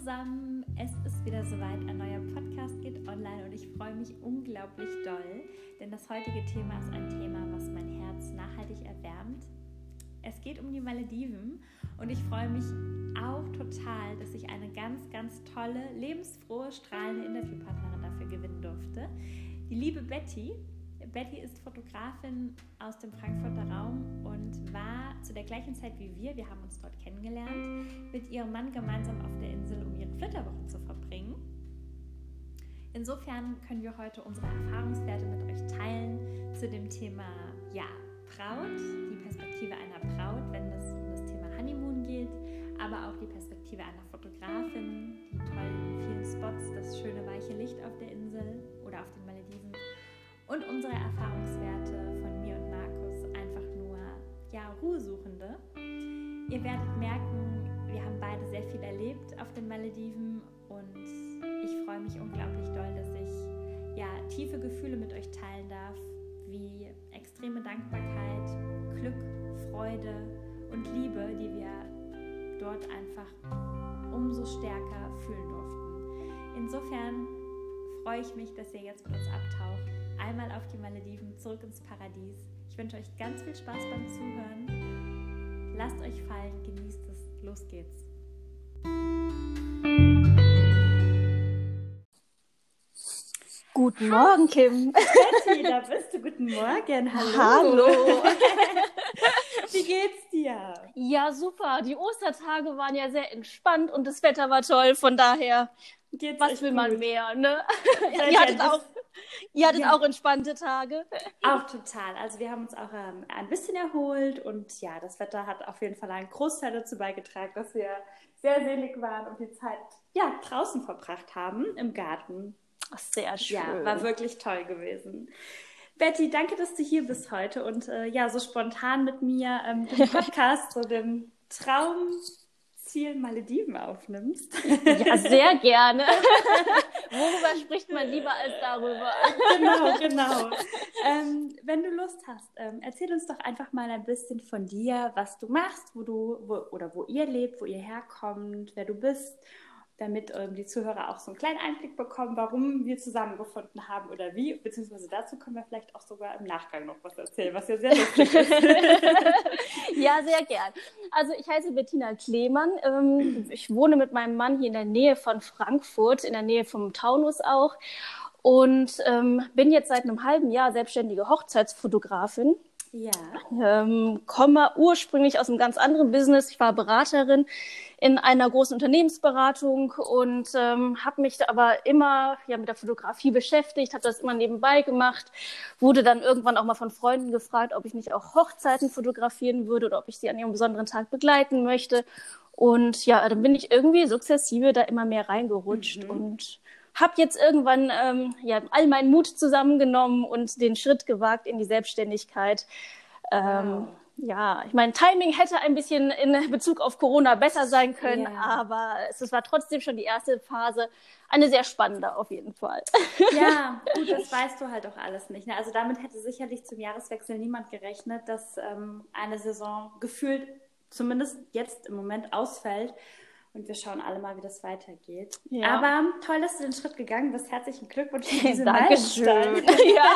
zusammen, es ist wieder soweit, ein neuer Podcast geht online und ich freue mich unglaublich doll, denn das heutige Thema ist ein Thema, was mein Herz nachhaltig erwärmt. Es geht um die Malediven und ich freue mich auch total, dass ich eine ganz, ganz tolle, lebensfrohe, strahlende Interviewpartnerin dafür gewinnen durfte. Die liebe Betty. Betty ist Fotografin aus dem Frankfurter Raum und war zu der gleichen Zeit wie wir haben uns dort kennengelernt, mit ihrem Mann gemeinsam auf der Insel, um ihre Flitterwochen zu verbringen. Insofern können wir heute unsere Erfahrungswerte mit euch teilen zu dem Thema Braut, die Perspektive einer Braut, wenn es um das Thema Honeymoon geht, aber auch die Perspektive einer Fotografin, die tollen vielen Spots, das schöne weiche Licht auf der Insel oder auf den Malediven und unsere Erfahrungswerte von mir und Markus, einfach nur Ruhesuchende. Ihr werdet merken, wir haben beide sehr viel erlebt auf den Malediven und ich freue mich unglaublich doll, dass ich tiefe Gefühle mit euch teilen darf, wie extreme Dankbarkeit, Glück, Freude und Liebe, die wir dort einfach umso stärker fühlen durften. Insofern freue ich mich, dass ihr jetzt mit uns abtaucht. Einmal auf die Malediven, zurück ins Paradies. Ich wünsche euch ganz viel Spaß beim Zuhören. Lasst euch fallen, genießt es. Los geht's. Guten Morgen, Kim. Betty, da bist du. Guten Morgen. Hallo. Wie geht's dir? Ja, super. Die Ostertage waren ja sehr entspannt und das Wetter war toll. Von daher, was will man mehr, ne? Ihr hattet auch entspannte Tage. Auch total. Also wir haben uns auch ein bisschen erholt und das Wetter hat auf jeden Fall einen Großteil dazu beigetragen, dass wir sehr selig waren und die Zeit draußen verbracht haben im Garten. Ach, sehr schön. Ja, war wirklich toll gewesen. Betty, danke, dass du hier bist heute und so spontan mit mir den Podcast zu dem Traumziel Malediven aufnimmst. Ja, sehr gerne. Worüber spricht man lieber als darüber? Genau. Wenn du Lust hast, erzähl uns doch einfach mal ein bisschen von dir, was du machst, wo ihr lebt, wo ihr herkommt, wer du bist, damit die Zuhörer auch so einen kleinen Einblick bekommen, warum wir zusammengefunden haben oder wie, beziehungsweise dazu können wir vielleicht auch sogar im Nachgang noch was erzählen, was ja sehr lustig ist. Ja, sehr gern. Also ich heiße Bettina Kleemann. Ich wohne mit meinem Mann hier in der Nähe von Frankfurt, in der Nähe vom Taunus auch und bin jetzt seit einem halben Jahr selbstständige Hochzeitsfotografin. Ja. Komme ursprünglich aus einem ganz anderen Business. Ich war Beraterin in einer großen Unternehmensberatung und habe mich aber immer mit der Fotografie beschäftigt, habe das immer nebenbei gemacht, wurde dann irgendwann auch mal von Freunden gefragt, ob ich nicht auch Hochzeiten fotografieren würde oder ob ich sie an ihrem besonderen Tag begleiten möchte. Und dann bin ich irgendwie sukzessive da immer mehr reingerutscht und habe jetzt irgendwann all meinen Mut zusammengenommen und den Schritt gewagt in die Selbstständigkeit. Wow. Ich meine, Timing hätte ein bisschen in Bezug auf Corona besser sein können, aber es war trotzdem schon die erste Phase eine sehr spannende auf jeden Fall. Ja, gut, das weißt du halt auch alles nicht. Ne? Also damit hätte sicherlich zum Jahreswechsel niemand gerechnet, dass eine Saison gefühlt zumindest jetzt im Moment ausfällt. Und wir schauen alle mal, wie das weitergeht. Ja. Aber toll, dass du den Schritt gegangen bist. Herzlichen Glückwunsch für diese Meilenstein. Ja.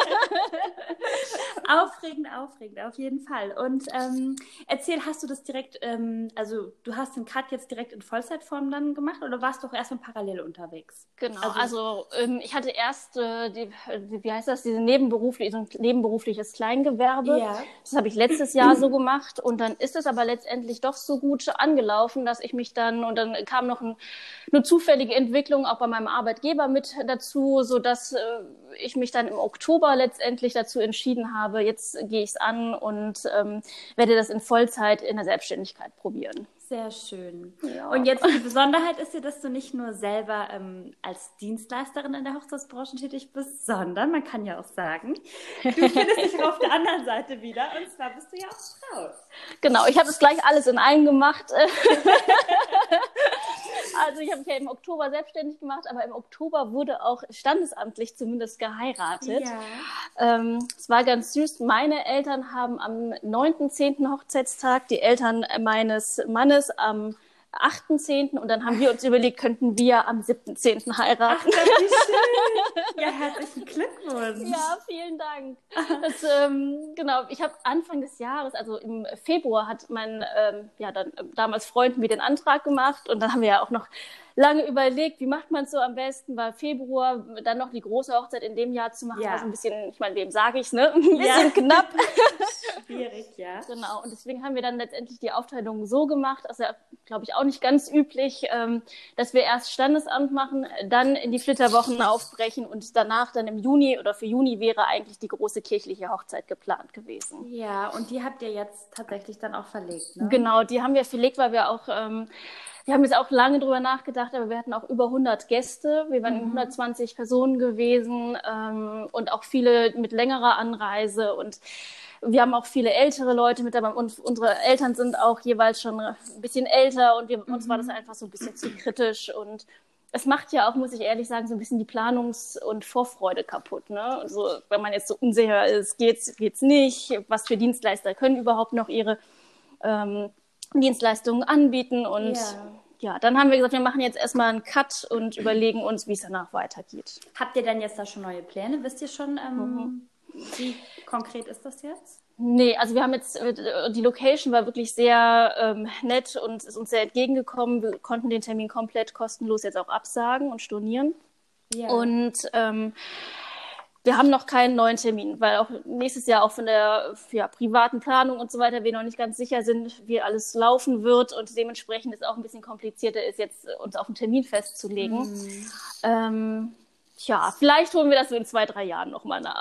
Aufregend, auf jeden Fall. Und erzähl, hast du das direkt, also du hast den Cut jetzt direkt in Vollzeitform dann gemacht oder warst du auch erstmal parallel unterwegs? Genau, also ich hatte erst, dieses nebenberufliches Kleingewerbe. Ja. Das habe ich letztes Jahr so gemacht und dann ist es aber letztendlich doch so gut angelaufen, dass ich mich dann kam noch eine zufällige Entwicklung auch bei meinem Arbeitgeber mit dazu, sodass ich mich dann im Oktober letztendlich dazu entschieden habe, jetzt gehe ich es an und werde das in Vollzeit in der Selbstständigkeit probieren. Sehr schön. Ja. Und jetzt die Besonderheit ist ja, dass du nicht nur selber als Dienstleisterin in der Hochzeitsbranche tätig bist, sondern man kann ja auch sagen, du findest dich auf der anderen Seite wieder und zwar bist du ja auch Frau. Genau, ich habe das gleich alles in einem gemacht. Also ich habe mich ja im Oktober selbstständig gemacht, aber im Oktober wurde auch standesamtlich zumindest geheiratet. Ja. Es war ganz süß. Meine Eltern haben am 9.10. Hochzeitstag, die Eltern meines Mannes am 8.10. und dann haben wir uns überlegt, könnten wir am 7.10. heiraten. Ach, das ist schön. Ja, herzlichen Glückwunsch. Ja, vielen Dank. Genau, ich habe Anfang des Jahres, also im Februar, hat mein damals Freund mir den Antrag gemacht und dann haben wir ja auch noch lange überlegt, wie macht man es so am besten, weil Februar dann noch die große Hochzeit in dem Jahr zu machen, war so ein bisschen, ich meine, wem sage ich es, ne? Ein bisschen knapp. Schwierig, ja. Genau, und deswegen haben wir dann letztendlich die Aufteilung so gemacht, also glaube ich auch nicht ganz üblich, dass wir erst Standesamt machen, dann in die Flitterwochen aufbrechen und danach dann im Juni oder für Juni wäre eigentlich die große kirchliche Hochzeit geplant gewesen. Ja, und die habt ihr jetzt tatsächlich dann auch verlegt, ne? Genau, die haben wir verlegt, weil wir auch... wir haben jetzt auch lange drüber nachgedacht, aber wir hatten auch über 100 Gäste. Wir waren 120 Personen gewesen und auch viele mit längerer Anreise. Und wir haben auch viele ältere Leute mit dabei. Und unsere Eltern sind auch jeweils schon ein bisschen älter und uns war das einfach so ein bisschen zu kritisch. Und es macht ja auch, muss ich ehrlich sagen, so ein bisschen die Planungs- und Vorfreude kaputt. Ne? Also, wenn man jetzt so unsicher ist, geht's nicht, was für Dienstleister können überhaupt noch ihre Dienstleistungen anbieten und ja, dann haben wir gesagt, wir machen jetzt erstmal einen Cut und überlegen uns, wie es danach weitergeht. Habt ihr denn jetzt da schon neue Pläne? Wisst ihr schon, wie konkret ist das jetzt? Nee, also wir haben jetzt, die Location war wirklich sehr nett und ist uns sehr entgegengekommen. Wir konnten den Termin komplett kostenlos jetzt auch absagen und stornieren. Ja. Und wir haben noch keinen neuen Termin, weil auch nächstes Jahr auch von der privaten Planung und so weiter wir noch nicht ganz sicher sind, wie alles laufen wird und dementsprechend ist auch ein bisschen komplizierter ist, jetzt uns auf einen Termin festzulegen. Vielleicht holen wir das so in 2-3 Jahren nochmal nach.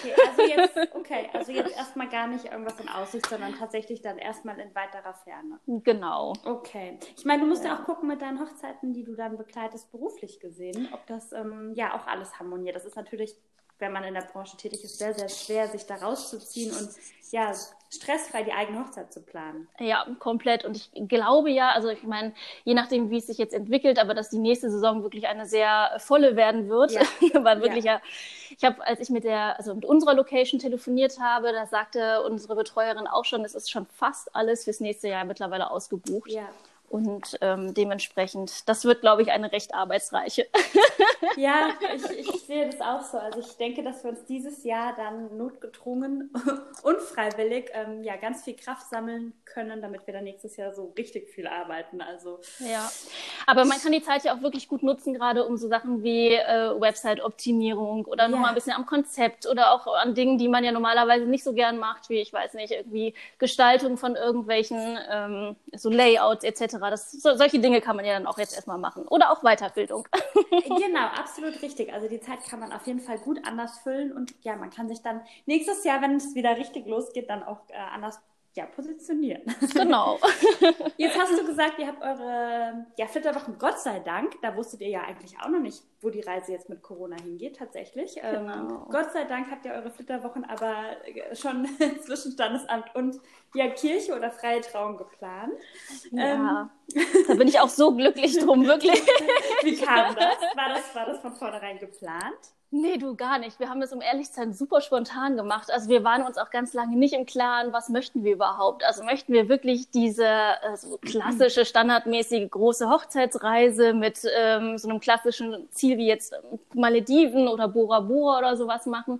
Also jetzt erstmal gar nicht irgendwas in Aussicht, sondern tatsächlich dann erstmal in weiterer Ferne. Genau. Okay. Ich meine, du musst ja auch gucken mit deinen Hochzeiten, die du dann begleitest, beruflich gesehen, ob das auch alles harmoniert. Das ist natürlich, wenn man in der Branche tätig ist, sehr, sehr schwer, sich da rauszuziehen und stressfrei die eigene Hochzeit zu planen. Ja, komplett. Und ich glaube also ich meine, je nachdem, wie es sich jetzt entwickelt, aber dass die nächste Saison wirklich eine sehr volle werden wird, weil wirklich ich habe, als ich mit unserer Location telefoniert habe, da sagte unsere Betreuerin auch schon, es ist schon fast alles fürs nächste Jahr mittlerweile ausgebucht. Ja. Und dementsprechend, das wird, glaube ich, eine recht arbeitsreiche. Ja, ich sehe das auch so. Also ich denke, dass wir uns dieses Jahr dann notgedrungen, unfreiwillig, ganz viel Kraft sammeln können, damit wir dann nächstes Jahr so richtig viel arbeiten. Also ja, aber man kann die Zeit ja auch wirklich gut nutzen, gerade um so Sachen wie Website-Optimierung oder nochmal ein bisschen am Konzept oder auch an Dingen, die man ja normalerweise nicht so gern macht, wie, ich weiß nicht, irgendwie Gestaltung von irgendwelchen so Layouts etc. Solche Dinge kann man ja dann auch jetzt erstmal machen. Oder auch Weiterbildung. Genau, absolut richtig. Also die Zeit kann man auf jeden Fall gut anders füllen und man kann sich dann nächstes Jahr, wenn es wieder richtig losgeht, dann auch anders positionieren. Genau. Jetzt hast du gesagt, ihr habt eure Flitterwochen, Gott sei Dank, da wusstet ihr ja eigentlich auch noch nicht, wo die Reise jetzt mit Corona hingeht, tatsächlich. Genau. Gott sei Dank habt ihr eure Flitterwochen aber schon zwischen Standesamt und Kirche oder freie Trauung geplant. Ja, da bin ich auch so glücklich drum, wirklich. Wie kam das? War das von vornherein geplant? Nee, du gar nicht. Wir haben das, um ehrlich zu sein, super spontan gemacht. Also wir waren uns auch ganz lange nicht im Klaren, was möchten wir überhaupt. Also möchten wir wirklich diese so klassische, standardmäßige große Hochzeitsreise mit so einem klassischen Ziel wie jetzt Malediven oder Bora Bora oder sowas machen?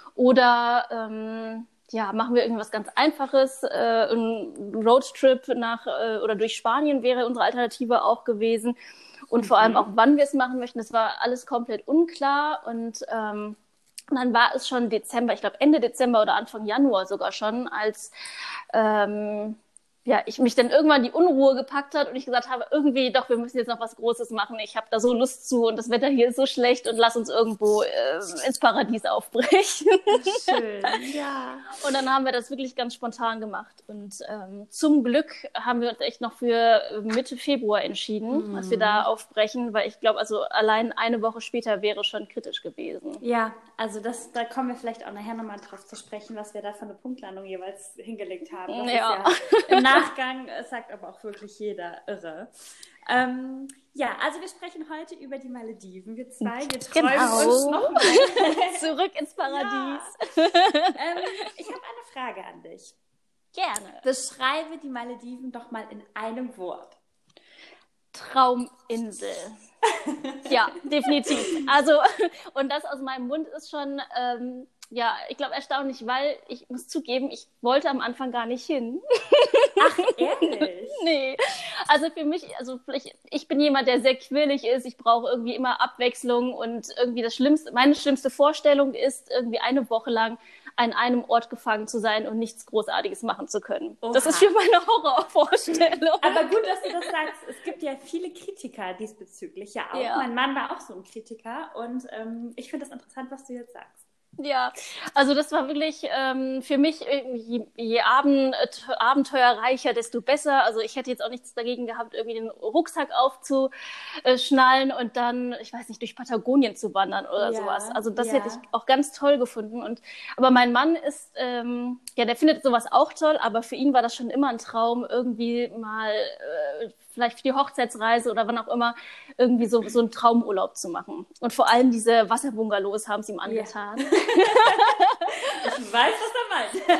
Oder machen wir irgendwas ganz Einfaches? Ein Roadtrip oder durch Spanien wäre unsere Alternative auch gewesen. Und vor allem auch, wann wir es machen möchten, das war alles komplett unklar. Und dann war es schon Dezember, ich glaube Ende Dezember oder Anfang Januar sogar schon, als ich mich dann irgendwann die Unruhe gepackt hat und ich gesagt habe, irgendwie doch, wir müssen jetzt noch was Großes machen. Ich habe da so Lust zu und das Wetter hier ist so schlecht und lass uns irgendwo ins Paradies aufbrechen. Schön, ja. Und dann haben wir das wirklich ganz spontan gemacht. Und zum Glück haben wir uns echt noch für Mitte Februar entschieden, dass wir da aufbrechen, weil ich glaube, also allein eine Woche später wäre schon kritisch gewesen. Ja, also da kommen wir vielleicht auch nachher nochmal drauf zu sprechen, was wir da für eine Punktlandung jeweils hingelegt haben. Das ist ja im Nachgang sagt aber auch wirklich jeder irre. Also wir sprechen heute über die Malediven. Wir zwei, wir träumen uns nochmal zurück ins Paradies. Ja. Ich habe eine Frage an dich. Gerne. Beschreibe die Malediven doch mal in einem Wort. Trauminsel. Ja, definitiv. Also, und das aus meinem Mund ist schon, ja, ich glaube erstaunlich, weil ich muss zugeben, ich wollte am Anfang gar nicht hin. Ach, ehrlich? Nee. Also für mich, also ich bin jemand, der sehr quirlig ist. Ich brauche irgendwie immer Abwechslung und irgendwie meine schlimmste Vorstellung ist, irgendwie eine Woche lang an einem Ort gefangen zu sein und nichts Großartiges machen zu können. Oha. Das ist für meine Horrorvorstellung. Aber gut, dass du das sagst. Es gibt ja viele Kritiker diesbezüglich. Ja auch. Ja. Mein Mann war auch so ein Kritiker. Und ich finde das interessant, was du jetzt sagst. Ja, also das war wirklich für mich, je abenteuerreicher, desto besser. Also ich hätte jetzt auch nichts dagegen gehabt, irgendwie den Rucksack aufzuschnallen und dann, ich weiß nicht, durch Patagonien zu wandern oder sowas. Also das hätte ich auch ganz toll gefunden. Aber mein Mann ist, ja, der findet sowas auch toll, aber für ihn war das schon immer ein Traum, irgendwie mal vielleicht für die Hochzeitsreise oder wann auch immer, irgendwie so einen Traumurlaub zu machen. Und vor allem diese Wasserbungalows haben es ihm angetan. Ja. Ich weiß, was er meint.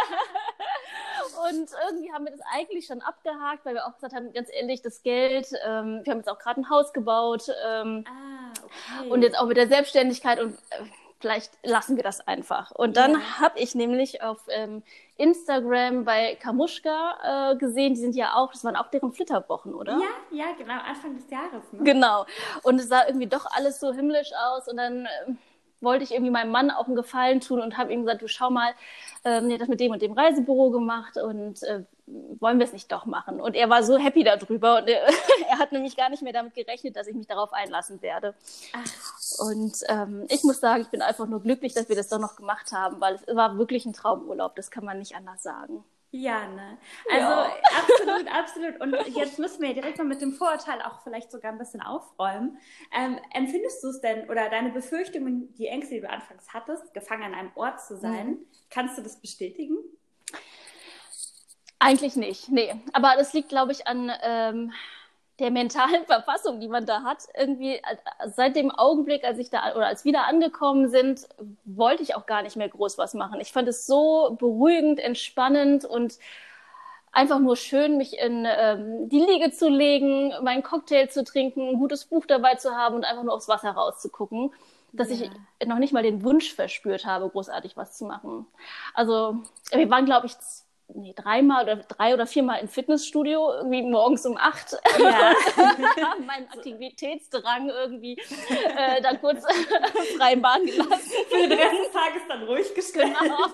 Und irgendwie haben wir das eigentlich schon abgehakt, weil wir auch gesagt haben, ganz ehrlich, das Geld, wir haben jetzt auch gerade ein Haus gebaut Okay. Und jetzt auch mit der Selbstständigkeit und vielleicht lassen wir das einfach. Und dann habe ich nämlich auf Instagram bei Kamuschka gesehen, die sind ja auch, das waren auch deren Flitterwochen, oder? Ja, genau, Anfang des Jahres. Ne? Genau. Und es sah irgendwie doch alles so himmlisch aus und dann wollte ich irgendwie meinem Mann auch einen Gefallen tun und habe ihm gesagt, du schau mal, ich das mit dem und dem Reisebüro gemacht und wollen wir es nicht doch machen? Und er war so happy darüber und er hat nämlich gar nicht mehr damit gerechnet, dass ich mich darauf einlassen werde. Ach. Und ich muss sagen, ich bin einfach nur glücklich, dass wir das doch noch gemacht haben, weil es war wirklich ein Traumurlaub, das kann man nicht anders sagen. Ja, ne? Also absolut. Und jetzt müssen wir direkt mal mit dem Vorurteil auch vielleicht sogar ein bisschen aufräumen. Empfindest du es denn, oder deine Befürchtungen, die Ängste, die du anfangs hattest, gefangen an einem Ort zu sein, kannst du das bestätigen? Eigentlich nicht, nee. Aber das liegt, glaube ich, an der mentalen Verfassung, die man da hat. Irgendwie seit dem Augenblick, als wir da angekommen sind, wollte ich auch gar nicht mehr groß was machen. Ich fand es so beruhigend, entspannend und einfach nur schön, mich in die Liege zu legen, meinen Cocktail zu trinken, ein gutes Buch dabei zu haben und einfach nur aufs Wasser rauszugucken, dass ich noch nicht mal den Wunsch verspürt habe, großartig was zu machen. Also wir waren, glaube ich, 3 oder 4 Mal im Fitnessstudio, irgendwie morgens um 8. Ja. Haben meinen Aktivitätsdrang irgendwie dann kurz freien Bahn gelassen. Für den Rest des Tages dann ruhig gestellt.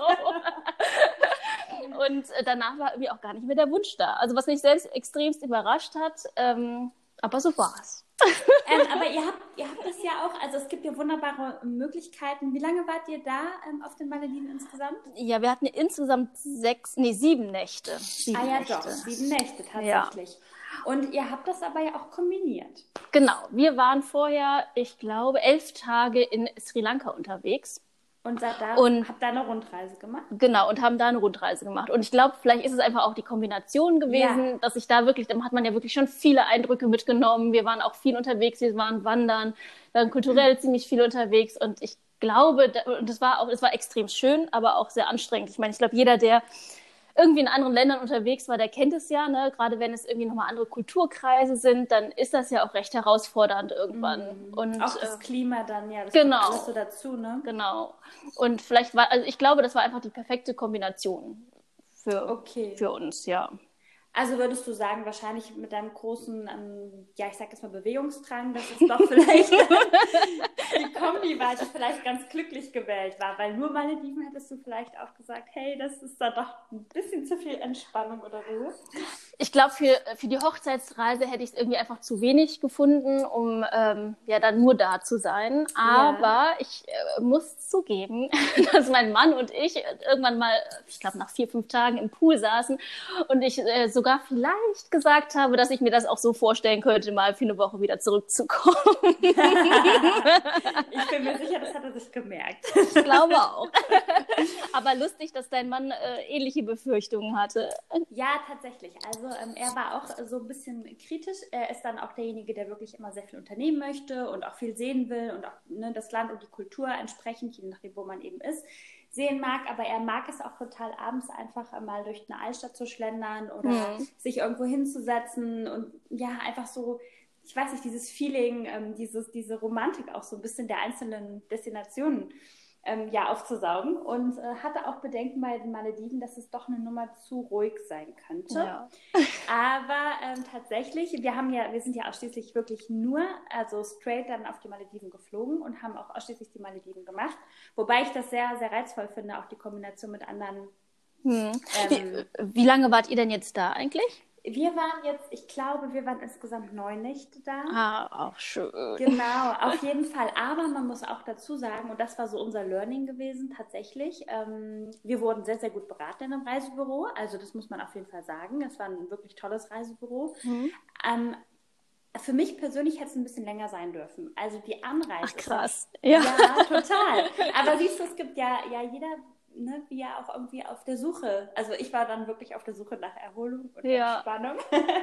Genau. Und danach war irgendwie auch gar nicht mehr der Wunsch da. Also was mich selbst extremst überrascht hat, aber so war es. Aber ihr habt das ja auch, also es gibt ja wunderbare Möglichkeiten. Wie lange wart ihr da auf den Malediven insgesamt? Ja, wir hatten insgesamt 7 Nächte. 7 Nächte. Doch, 7 Nächte tatsächlich. Ja. Und ihr habt das aber ja auch kombiniert. Genau, wir waren vorher, ich glaube, 11 Tage in Sri Lanka unterwegs. Und habt da eine Rundreise gemacht? Genau, und haben da eine Rundreise gemacht. Und ich glaube, vielleicht ist es einfach auch die Kombination gewesen, dass ich da wirklich, dann hat man ja wirklich schon viele Eindrücke mitgenommen. Wir waren auch viel unterwegs, wir waren wandern, wir waren kulturell ziemlich viel unterwegs. Und ich glaube, es war extrem schön, aber auch sehr anstrengend. Ich meine, ich glaube, jeder, der irgendwie in anderen Ländern unterwegs war, der kennt es ja, ne? Gerade wenn es irgendwie nochmal andere Kulturkreise sind, dann ist das ja auch recht herausfordernd irgendwann. Und auch das Klima dann, ja, das genau, kommt alles so dazu, ne? Genau. Und vielleicht ich glaube, das war einfach die perfekte Kombination für uns, ja. Also würdest du sagen, wahrscheinlich mit deinem großen, ich sag jetzt mal Bewegungsdrang, dass es doch vielleicht die Kombi war, die vielleicht ganz glücklich gewählt war, weil nur Malediven hättest du vielleicht auch gesagt, hey, das ist da doch ein bisschen zu viel Entspannung oder Ruhe. Ich glaube, für die Hochzeitsreise hätte ich es irgendwie einfach zu wenig gefunden, um dann nur da zu sein. Aber ich muss zugeben, dass mein Mann und ich irgendwann mal, ich glaube nach 4-5 Tagen im Pool saßen und ich sogar vielleicht gesagt habe, dass ich mir das auch so vorstellen könnte, mal für eine Woche wieder zurückzukommen. Ich bin mir sicher, das hat er sich gemerkt. Ich glaube auch. Aber lustig, dass dein Mann ähnliche Befürchtungen hatte. Ja, tatsächlich. Also er war auch so ein bisschen kritisch. Er ist dann auch derjenige, der wirklich immer sehr viel unternehmen möchte und auch viel sehen will und auch das Land und die Kultur entsprechend, je nachdem, wo man eben ist, sehen mag, aber er mag es auch total, abends einfach mal durch eine Altstadt zu schlendern oder sich irgendwo hinzusetzen und ja, einfach so, ich weiß nicht, dieses Feeling, diese Romantik auch so ein bisschen der einzelnen Destinationen aufzusaugen und hatte auch Bedenken bei den Malediven, dass es doch eine Nummer zu ruhig sein könnte. Ja. Aber tatsächlich, wir sind ja ausschließlich wirklich nur, also straight dann auf die Malediven geflogen und haben auch ausschließlich die Malediven gemacht, wobei ich das sehr, sehr reizvoll finde, auch die Kombination mit anderen. Wie lange wart ihr denn jetzt da eigentlich? Wir waren insgesamt 9 Nächte da. Auch schön. Genau, auf jeden Fall. Aber man muss auch dazu sagen, und das war so unser Learning gewesen, tatsächlich, wir wurden sehr, sehr gut beraten in einem Reisebüro. Also das muss man auf jeden Fall sagen. Es war ein wirklich tolles Reisebüro. Für mich persönlich hätte es ein bisschen länger sein dürfen. Also die Anreise. Ach, krass. Ja, total. Aber siehst du, es gibt ja jeder... Ne, wie ja auch irgendwie auf der Suche. Also ich war dann wirklich auf der Suche nach Erholung und Entspannung.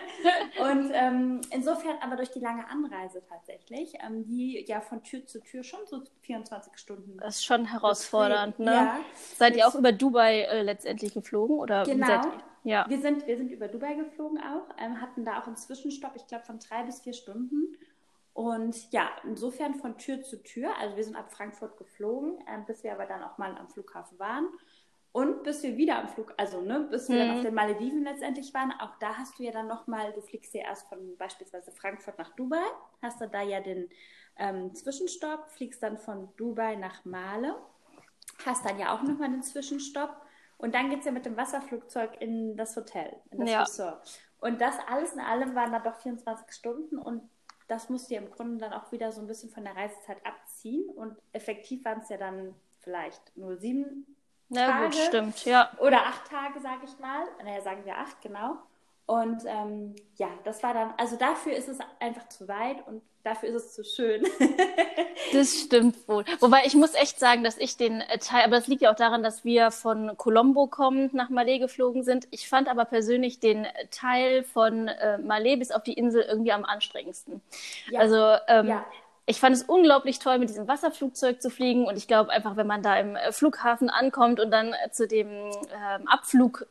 Und insofern aber durch die lange Anreise tatsächlich, die ja von Tür zu Tür schon so 24 Stunden. Das ist schon herausfordernd, ne? Ja. Seid ihr auch über Dubai letztendlich geflogen? Oder genau. Wir sind über Dubai geflogen auch, hatten da auch einen Zwischenstopp, ich glaube von 3 bis 4 Stunden. Und ja, insofern von Tür zu Tür, also wir sind ab Frankfurt geflogen, bis wir aber dann auch mal am Flughafen waren und bis wir wieder bis wir dann auf den Malediven letztendlich waren, auch da hast du ja dann nochmal, du fliegst ja erst von beispielsweise Frankfurt nach Dubai, hast du da ja den Zwischenstopp, fliegst dann von Dubai nach Male, hast dann ja auch nochmal den Zwischenstopp und dann geht es ja mit dem Wasserflugzeug in das Hotel, in das Resort. Und das alles in allem waren dann doch 24 Stunden und das musst du ja im Grunde dann auch wieder so ein bisschen von der Reisezeit abziehen. Und effektiv waren es ja dann vielleicht nur 7 Tage. Gut, stimmt, ja. Oder 8 Tage, sage ich mal. Naja, sagen wir 8, genau. Und das war dann, also dafür ist es einfach zu weit und dafür ist es zu schön. Das stimmt wohl. Wobei ich muss echt sagen, dass ich den Teil, aber das liegt ja auch daran, dass wir von Colombo kommend nach Malé geflogen sind. Ich fand aber persönlich den Teil von Malé bis auf die Insel irgendwie am anstrengendsten. Ja. Also ich fand es unglaublich toll, mit diesem Wasserflugzeug zu fliegen und ich glaube einfach, wenn man da im Flughafen ankommt und dann zu dem Abflugsteig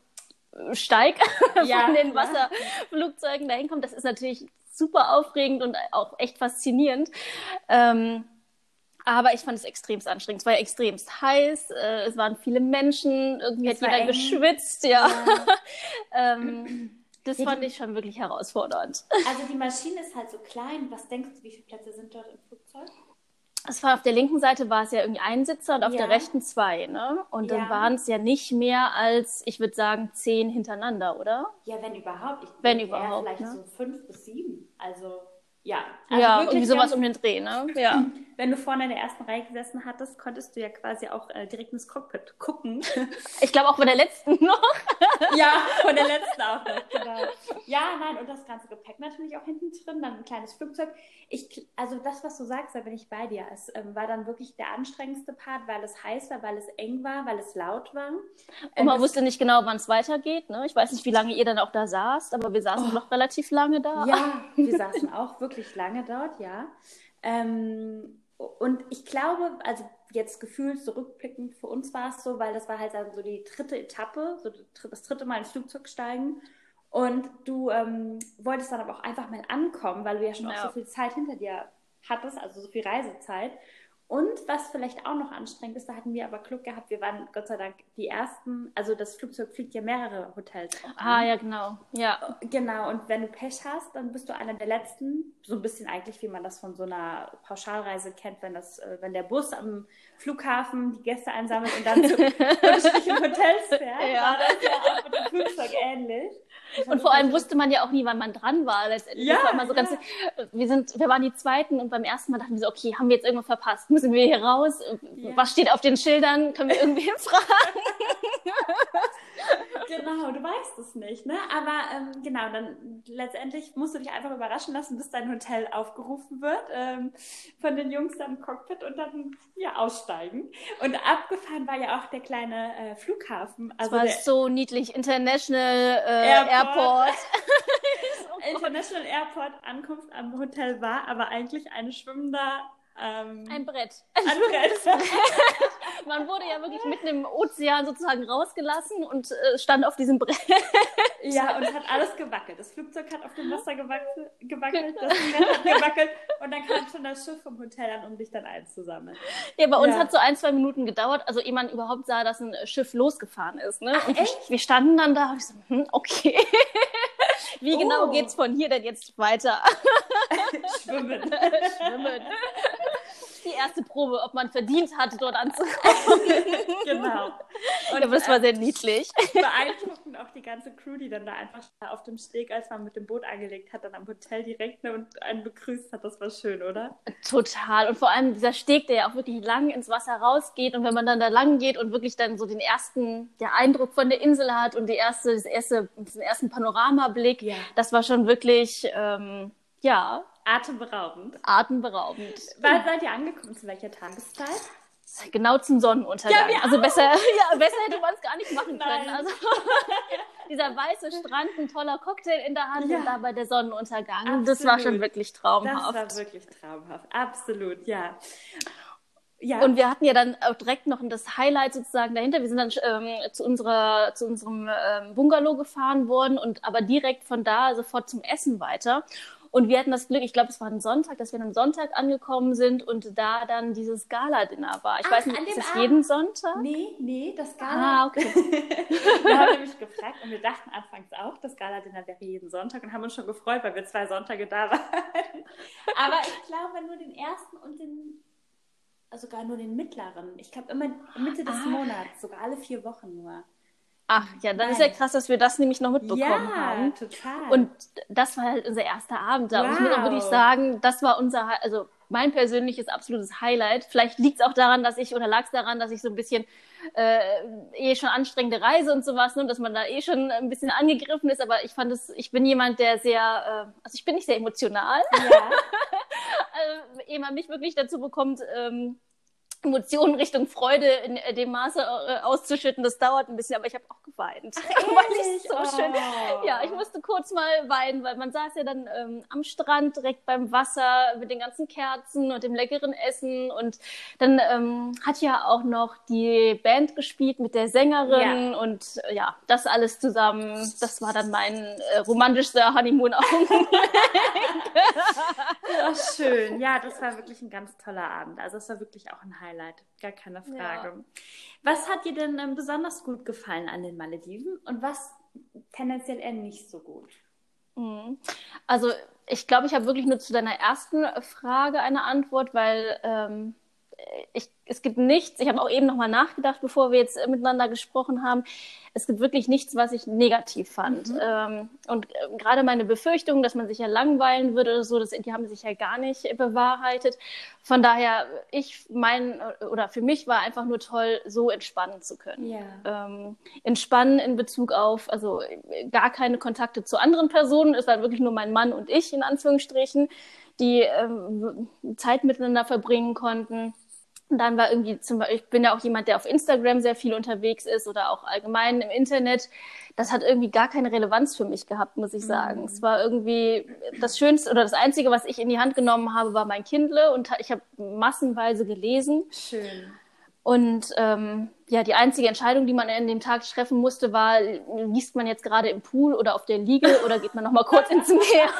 von den Wasserflugzeugen dahin kommt, das ist natürlich super aufregend und auch echt faszinierend. Aber ich fand es extremst anstrengend. Es war ja extremst heiß, es waren viele Menschen, irgendwie hat jeder geschwitzt. Das fand ich schon wirklich herausfordernd. Also die Maschine ist halt so klein. Was denkst du, wie viele Plätze sind dort im Flugzeug? Es war auf der linken Seite war es ja irgendwie ein Sitzer und auf der rechten 2, ne? Und dann waren es ja nicht mehr als, ich würde sagen, 10 hintereinander, oder? Ja, wenn überhaupt. Vielleicht so 5 bis 7. Also, ja. Also irgendwie sowas um den Dreh, ne? Ja. Wenn du vorne in der ersten Reihe gesessen hattest, konntest du ja quasi auch direkt ins Cockpit gucken. Ich glaube auch bei der letzten noch. Ja, von der letzten auch noch, genau. Ja, nein, und das ganze Gepäck natürlich auch hinten drin, dann ein kleines Flugzeug. Also das, was du sagst, da bin ich bei dir. Es war dann wirklich der anstrengendste Part, weil es heiß war, weil es eng war, weil es laut war. Und man wusste nicht genau, wann es weitergeht, ne? Ich weiß nicht, wie lange ihr dann auch da saßt, aber wir saßen noch relativ lange da. Ja, wir saßen auch wirklich lange dort, ja. Und ich glaube, also jetzt gefühlt zurückblickend, für uns war es so, weil das war halt dann so die 3. Etappe, so das 3. Mal ins Flugzeug steigen. Und du wolltest dann aber auch einfach mal ankommen, weil du ja schon auch so viel Zeit hinter dir hattest, also so viel Reisezeit. Und was vielleicht auch noch anstrengend ist, da hatten wir aber Glück gehabt, wir waren Gott sei Dank die Ersten, also das Flugzeug fliegt ja mehrere Hotels auch an. Ja, genau. Ja. Genau, und wenn du Pech hast, dann bist du einer der Letzten, so ein bisschen eigentlich, wie man das von so einer Pauschalreise kennt, wenn der Bus am Flughafen die Gäste einsammelt und dann zu unterschiedlichen Hotels fährt, war das ja auch mit dem Flugzeug ähnlich. Und vor allem wusste man ja auch nie, wann man dran war letztendlich. Das war immer so ganz, wir waren die Zweiten und beim ersten Mal dachten wir so, okay, haben wir jetzt irgendwas verpasst? Müssen wir hier raus? Was steht auf den Schildern? Können wir irgendwie fragen? Genau, du weißt es nicht, ne? Aber genau, dann letztendlich musst du dich einfach überraschen lassen, bis dein Hotel aufgerufen wird von den Jungs dann im Cockpit und dann aussteigen. Und abgefahren war ja auch der kleine Flughafen. Also das war so niedlich, International Airport. International Airport, Ankunft am Hotel war aber eigentlich ein schwimmender Ein Brett. Ein Brett. Man wurde ja wirklich mitten im Ozean sozusagen rausgelassen und stand auf diesem Brett. Ja, und hat alles gewackelt. Das Flugzeug hat auf dem Wasser gewackelt, das Brett hat gewackelt und dann kam schon das Schiff vom Hotel an, um dich dann einzusammeln. Ja, bei uns hat so 1-2 Minuten gedauert, also ehe man überhaupt sah, dass ein Schiff losgefahren ist. Ne? Ach, und echt? wir standen dann da und ich so, okay. Wie genau geht's von hier denn jetzt weiter? Schwimmen. Schwimmen. Die erste Probe, ob man verdient hat, dort anzukommen. Genau. Und aber das war sehr niedlich. Beeindruckend auch die ganze Crew, die dann da einfach auf dem Steg, als man mit dem Boot angelegt hat, dann am Hotel direkt und einen begrüßt hat. Das war schön, oder? Total. Und vor allem dieser Steg, der ja auch wirklich lang ins Wasser rausgeht. Und wenn man dann da lang geht und wirklich dann so den Eindruck von der Insel hat und diesen ersten Panoramablick, das war schon wirklich, atemberaubend. Wann seid ihr angekommen? Zu welcher Tageszeit? Genau zum Sonnenuntergang. Ja, also besser hätte man es gar nicht machen Nein. können. Also dieser weiße Strand, ein toller Cocktail in der Hand und dabei der Sonnenuntergang. Absolut. Das war schon wirklich traumhaft. Das war wirklich traumhaft. Absolut, ja. Ja. Und wir hatten ja dann auch direkt noch das Highlight sozusagen dahinter. Wir sind dann zu unserem Bungalow gefahren worden aber direkt von da sofort zum Essen weiter. Und wir hatten das Glück, ich glaube, es war ein Sonntag, dass wir am Sonntag angekommen sind und da dann dieses Gala-Dinner war. Ich weiß nicht, ist das jeden Sonntag? Nee, das Gala. Okay. Wir haben nämlich gefragt und wir dachten anfangs auch, das Gala-Dinner wäre jeden Sonntag und haben uns schon gefreut, weil wir 2 Sonntage da waren. Aber ich glaube nur den ersten und sogar nur den mittleren. Ich glaube immer Mitte des Monats, sogar alle 4 Wochen nur. Ach ja, dann ist ja krass, dass wir das nämlich noch mitbekommen haben. Ja, total. Und das war halt unser erster Abend da. Wow. Und ich muss auch wirklich sagen, das war mein persönliches absolutes Highlight. Vielleicht lag es daran, dass ich so ein bisschen schon anstrengende Reise und sowas, ne, dass man da schon ein bisschen angegriffen ist, aber ich bin jemand, der sehr, ich bin nicht sehr emotional. Ja. Ehe man mich wirklich dazu bekommt, Emotionen Richtung Freude in dem Maße auszuschütten, das dauert ein bisschen, aber ich habe auch geweint. Weil ich so schön, ich musste kurz mal weinen, weil man saß ja dann am Strand, direkt beim Wasser, mit den ganzen Kerzen und dem leckeren Essen und dann hat ja auch noch die Band gespielt mit der Sängerin und das alles zusammen, das war dann mein romantischster Honeymoon-Augenblick. Ja, schön. Ja, das war wirklich ein ganz toller Abend. Also es war wirklich auch ein Highlight, gar keine Frage. Ja. Was hat dir denn besonders gut gefallen an den Malediven und was tendenziell eher nicht so gut? Also ich glaube, ich habe wirklich nur zu deiner ersten Frage eine Antwort, weil es gibt nichts, ich habe auch eben nochmal nachgedacht, bevor wir jetzt miteinander gesprochen haben, es gibt wirklich nichts, was ich negativ fand. Und gerade meine Befürchtungen, dass man sich ja langweilen würde oder so, die haben sich ja gar nicht bewahrheitet. Von daher, für mich war einfach nur toll, so entspannen zu können. Ja. Entspannen in Bezug auf, also gar keine Kontakte zu anderen Personen, es war wirklich nur mein Mann und ich, in Anführungsstrichen, die Zeit miteinander verbringen konnten. Und dann war irgendwie ich bin ja auch jemand, der auf Instagram sehr viel unterwegs ist oder auch allgemein im Internet. Das hat irgendwie gar keine Relevanz für mich gehabt, muss ich sagen. Es war irgendwie das Schönste oder das Einzige, was ich in die Hand genommen habe, war mein Kindle und ich habe massenweise gelesen. Schön. Und die einzige Entscheidung, die man in dem Tag treffen musste, war, liest man jetzt gerade im Pool oder auf der Liege oder geht man noch mal kurz ins Meer?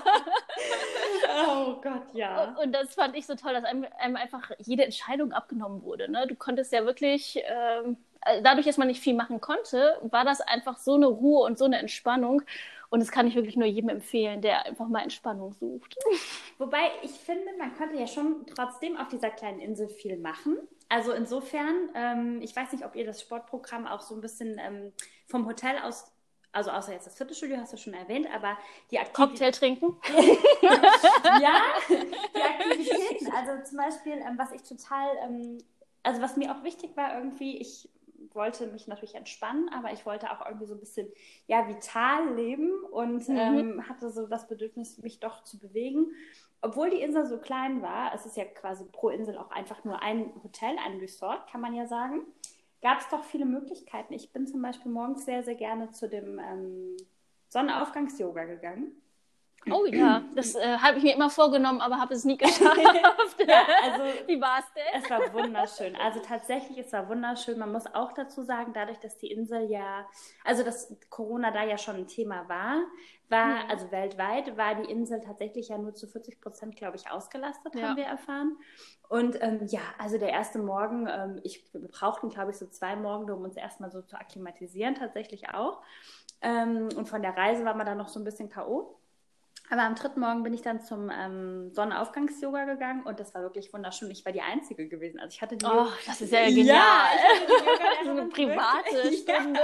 Oh Gott, ja. Und das fand ich so toll, dass einem einfach jede Entscheidung abgenommen wurde. Ne? Du konntest ja wirklich, dadurch, dass man nicht viel machen konnte, war das einfach so eine Ruhe und so eine Entspannung. Und das kann ich wirklich nur jedem empfehlen, der einfach mal Entspannung sucht. Wobei ich finde, man konnte ja schon trotzdem auf dieser kleinen Insel viel machen. Also insofern, ich weiß nicht, ob ihr das Sportprogramm auch so ein bisschen vom Hotel aus, also außer jetzt das Fitnessstudio, hast du schon erwähnt, aber die Cocktail trinken? Ja, die Aktivitäten. Also zum Beispiel, was ich total, was mir auch wichtig war irgendwie, ich wollte mich natürlich entspannen, aber ich wollte auch irgendwie so ein bisschen, vital leben und hatte so das Bedürfnis, mich doch zu bewegen. Obwohl die Insel so klein war, es ist ja quasi pro Insel auch einfach nur ein Hotel, ein Resort, kann man ja sagen, gab es doch viele Möglichkeiten. Ich bin zum Beispiel morgens sehr, sehr gerne zu dem Sonnenaufgangs-Yoga gegangen. Oh ja, das habe ich mir immer vorgenommen, aber habe es nie geschafft. Ja, also wie war es denn? es war wunderschön. Also tatsächlich, es war wunderschön. Man muss auch dazu sagen, dadurch, dass die Insel also dass Corona da ja schon ein Thema also weltweit, war die Insel tatsächlich ja nur zu 40%, glaube ich, ausgelastet, haben wir erfahren. Und also der erste Morgen, wir brauchten, glaube ich, so 2 Morgen, um uns erstmal so zu akklimatisieren, tatsächlich auch. Und von der Reise war man dann noch so ein bisschen K.O. Aber am 3. Morgen bin ich dann zum Sonnenaufgangs-Yoga gegangen und das war wirklich wunderschön. Ich war die Einzige gewesen. Also ich hatte die das ist ja genial. Ja, ich hatte die so eine private Stunde.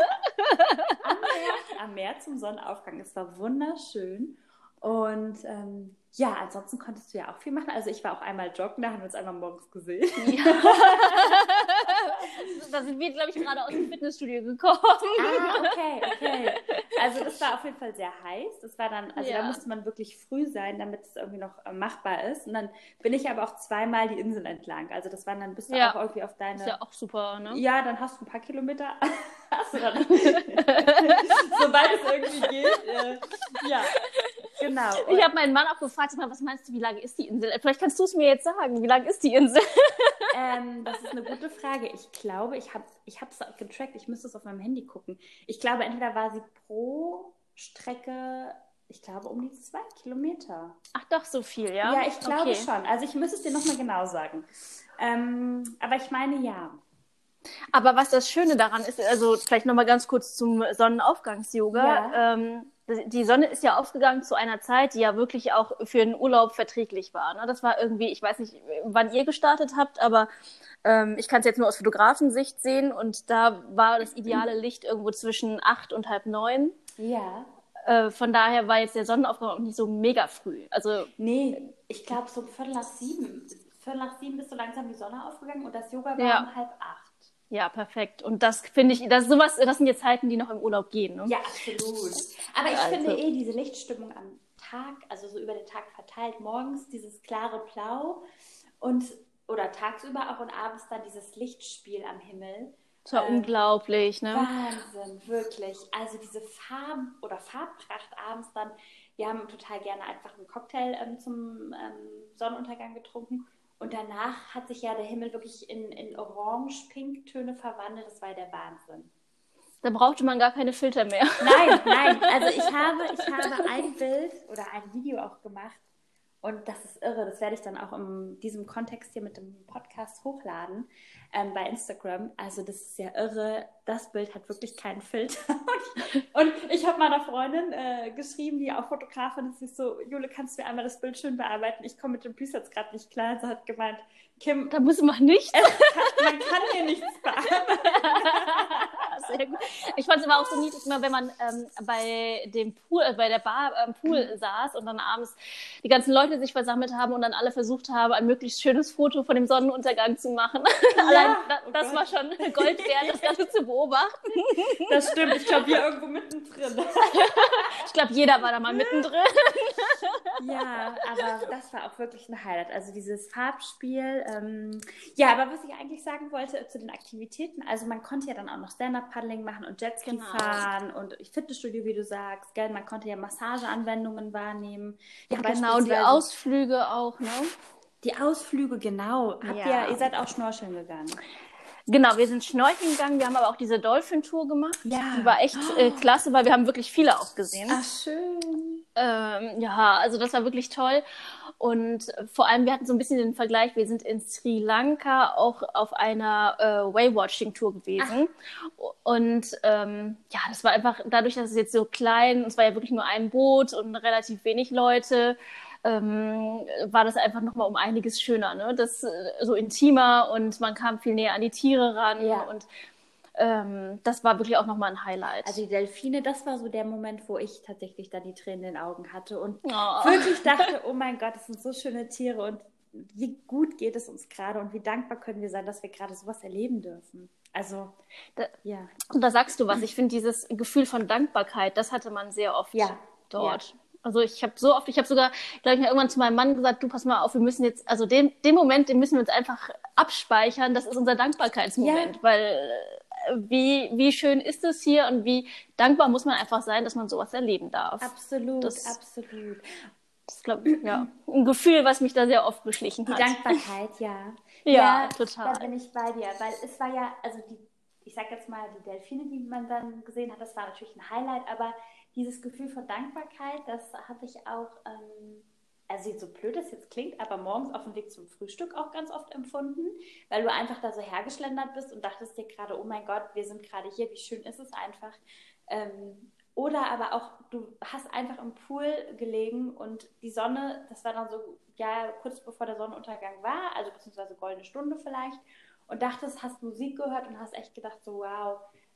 Am Meer zum Sonnenaufgang. Es war wunderschön. Und ansonsten konntest du ja auch viel machen. Also ich war auch einmal joggen, da haben wir uns einmal morgens gesehen. Ja. Da sind wir, glaube ich, gerade aus dem Fitnessstudio gekommen. Okay. Also das war auf jeden Fall sehr heiß. Das war dann, da musste man wirklich früh sein, damit es irgendwie noch machbar ist. Und dann bin ich aber auch 2-mal die Insel entlang. Also das waren dann, bist du auch irgendwie auf deine... Ist ja auch super, ne? Ja, dann hast du ein paar Kilometer. Hast du dann... Sobald es irgendwie geht. Ja, genau. Ich habe meinen Mann auch gefragt, was meinst du, wie lang ist die Insel? Vielleicht kannst du es mir jetzt sagen, wie lang ist die Insel? Das ist eine gute Frage. Ich glaube, ich habe es getrackt. Ich müsste es auf meinem Handy gucken. Ich glaube, entweder war sie pro Strecke, ich glaube, um die 2 Kilometer. Ach doch, so viel, ja? Ja, ich glaube schon. Also ich müsste es dir nochmal genau sagen. Aber ich meine, ja. Aber was das Schöne daran ist, also vielleicht nochmal ganz kurz zum Sonnenaufgangs-Yoga. Ja. Die Sonne ist ja aufgegangen zu einer Zeit, die ja wirklich auch für einen Urlaub verträglich war. Ne? Das war irgendwie, ich weiß nicht, wann ihr gestartet habt, aber ich kann es jetzt nur aus Fotografensicht sehen und da war das ideale Licht irgendwo zwischen 8 und halb 9. Ja. Von daher war jetzt der Sonnenaufgang auch nicht so mega früh. Also, nee, ich glaube so 7:15. 7:15 bist du langsam die Sonne aufgegangen und das Yoga war um 7:30. Ja, perfekt. Und das finde ich, das sind jetzt Zeiten, die noch im Urlaub gehen. Ne? Ja, absolut. Aber ich finde diese Lichtstimmung am Tag, also so über den Tag verteilt, morgens dieses klare Blau oder tagsüber auch und abends dann dieses Lichtspiel am Himmel. Das war unglaublich, ne? Wahnsinn, wirklich. Also diese Farben oder Farbpracht abends dann. Wir haben total gerne einfach einen Cocktail zum Sonnenuntergang getrunken. Und danach hat sich ja der Himmel wirklich in orange-pink-Töne verwandelt. Das war der Wahnsinn. Da brauchte man gar keine Filter mehr. Nein. Also ich habe ein Bild oder ein Video auch gemacht. Und das ist irre. Das werde ich dann auch in diesem Kontext hier mit dem Podcast hochladen bei Instagram. Also das ist ja irre. Das Bild hat wirklich keinen Filter. Und ich habe meiner Freundin geschrieben, die auch Fotografin ist, ich so, Jule, kannst du mir einmal das Bild schön bearbeiten? Ich komme mit den Presets gerade nicht klar. Sie hat gemeint, Kim, da muss man nichts. Man kann hier nichts bearbeiten. Sehr gut. Ich fand es aber auch so niedlich, immer wenn man bei dem Pool, bei der Bar am Pool saß und dann abends die ganzen Leute sich versammelt haben und dann alle versucht haben, ein möglichst schönes Foto von dem Sonnenuntergang zu machen. Ja, allein das war schon Gold wert, das Ganze zu beobachten. Das stimmt, ich glaube, wir irgendwo mittendrin. Ich glaube, jeder war da mal mittendrin. Ja, aber das war auch wirklich ein Highlight. Also dieses Farbspiel. Aber was ich eigentlich sagen wollte zu den Aktivitäten, also man konnte ja dann auch noch Stand-Up-Paddling machen und Jetski fahren und Fitnessstudio, wie du sagst, gell? Man konnte ja Massageanwendungen wahrnehmen. Ja, genau, die Ausflüge auch, ne? Die Ausflüge, genau. Ihr seid auch schnorcheln gegangen. Genau, wir sind schnorcheln gegangen, wir haben aber auch diese Dolphin-Tour gemacht. Ja. Die war echt klasse, weil wir haben wirklich viele auch gesehen. Ach, schön. Also das war wirklich toll. Und vor allem, wir hatten so ein bisschen den Vergleich, wir sind in Sri Lanka auch auf einer Whale-Watching-Tour gewesen. Ach. Und das war einfach, dadurch, dass es jetzt so klein, es war ja wirklich nur ein Boot und relativ wenig Leute, war das einfach nochmal um einiges schöner, ne? Das so intimer und man kam viel näher an die Tiere ran und das war wirklich auch nochmal ein Highlight. Also die Delfine, das war so der Moment, wo ich tatsächlich dann die Tränen in den Augen hatte und wirklich dachte, oh mein Gott, das sind so schöne Tiere und wie gut geht es uns gerade und wie dankbar können wir sein, dass wir gerade sowas erleben dürfen. Also, Und da sagst du was, ich finde dieses Gefühl von Dankbarkeit, das hatte man sehr oft dort. Ja. Also ich habe sogar, glaube ich, irgendwann zu meinem Mann gesagt, du, pass mal auf, wir müssen jetzt, also den Moment, den müssen wir uns einfach abspeichern, das ist unser Dankbarkeitsmoment, weil wie schön ist es hier und wie dankbar muss man einfach sein, dass man sowas erleben darf. Absolut, Das ist, glaube ich, ein Gefühl, was mich da sehr oft beschlichen hat. Die Dankbarkeit, ja. Ja, total. Da bin ich bei dir, weil es war ja, also ich sag jetzt mal, die Delfine, die man dann gesehen hat, das war natürlich ein Highlight, aber dieses Gefühl von Dankbarkeit, das hatte ich auch, also so blöd es jetzt klingt, aber morgens auf dem Weg zum Frühstück auch ganz oft empfunden, weil du einfach da so hergeschlendert bist und dachtest dir gerade, oh mein Gott, wir sind gerade hier, wie schön ist es einfach. Oder aber auch, du hast einfach im Pool gelegen und die Sonne, das war dann so, ja, kurz bevor der Sonnenuntergang war, also beziehungsweise goldene Stunde vielleicht, und dachtest, hast Musik gehört und hast echt gedacht, so wow,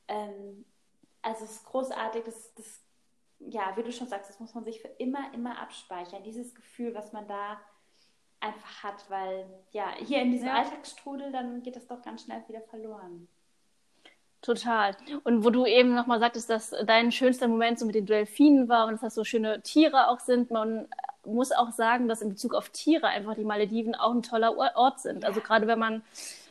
also es ist großartig, ja, wie du schon sagst, das muss man sich für immer abspeichern, dieses Gefühl, was man da einfach hat, weil ja, hier in diesem Alltagsstrudel, dann geht das doch ganz schnell wieder verloren. Total. Und wo du eben nochmal sagtest, dass dein schönster Moment so mit den Delfinen war und dass das so schöne Tiere auch sind. Man muss auch sagen, dass in Bezug auf Tiere einfach die Malediven auch ein toller Ort sind. Also gerade wenn man,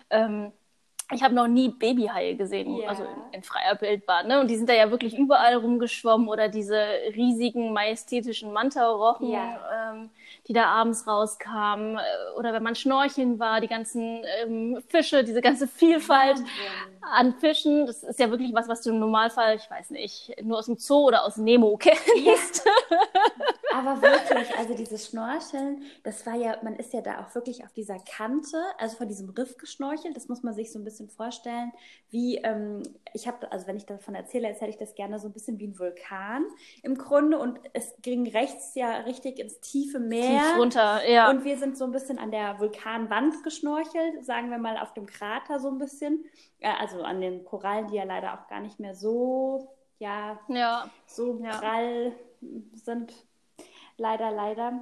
ich habe noch nie Babyhaie gesehen, also in freier Wildbahn, ne? Und die sind da ja wirklich überall rumgeschwommen oder diese riesigen, majestätischen Manta-Rochen, die da abends rauskamen. Oder wenn man schnorcheln war, die ganzen Fische, diese ganze Vielfalt an Fischen. Das ist ja wirklich was du im Normalfall, ich weiß nicht, nur aus dem Zoo oder aus Nemo kennst. Ja. Aber wirklich, also dieses Schnorcheln, das war ja, man ist ja da auch wirklich auf dieser Kante, also von diesem Riff geschnorchelt, das muss man sich so ein bisschen vorstellen, wie, also wenn ich davon erzähle, erzähle ich das gerne so ein bisschen wie ein Vulkan im Grunde und es ging rechts ja richtig ins tiefe Meer. Tief runter, ja. Und wir sind so ein bisschen an der Vulkanwand geschnorchelt, sagen wir mal auf dem Krater so ein bisschen, also an den Korallen, die ja leider auch gar nicht mehr so, so prall sind. Leider.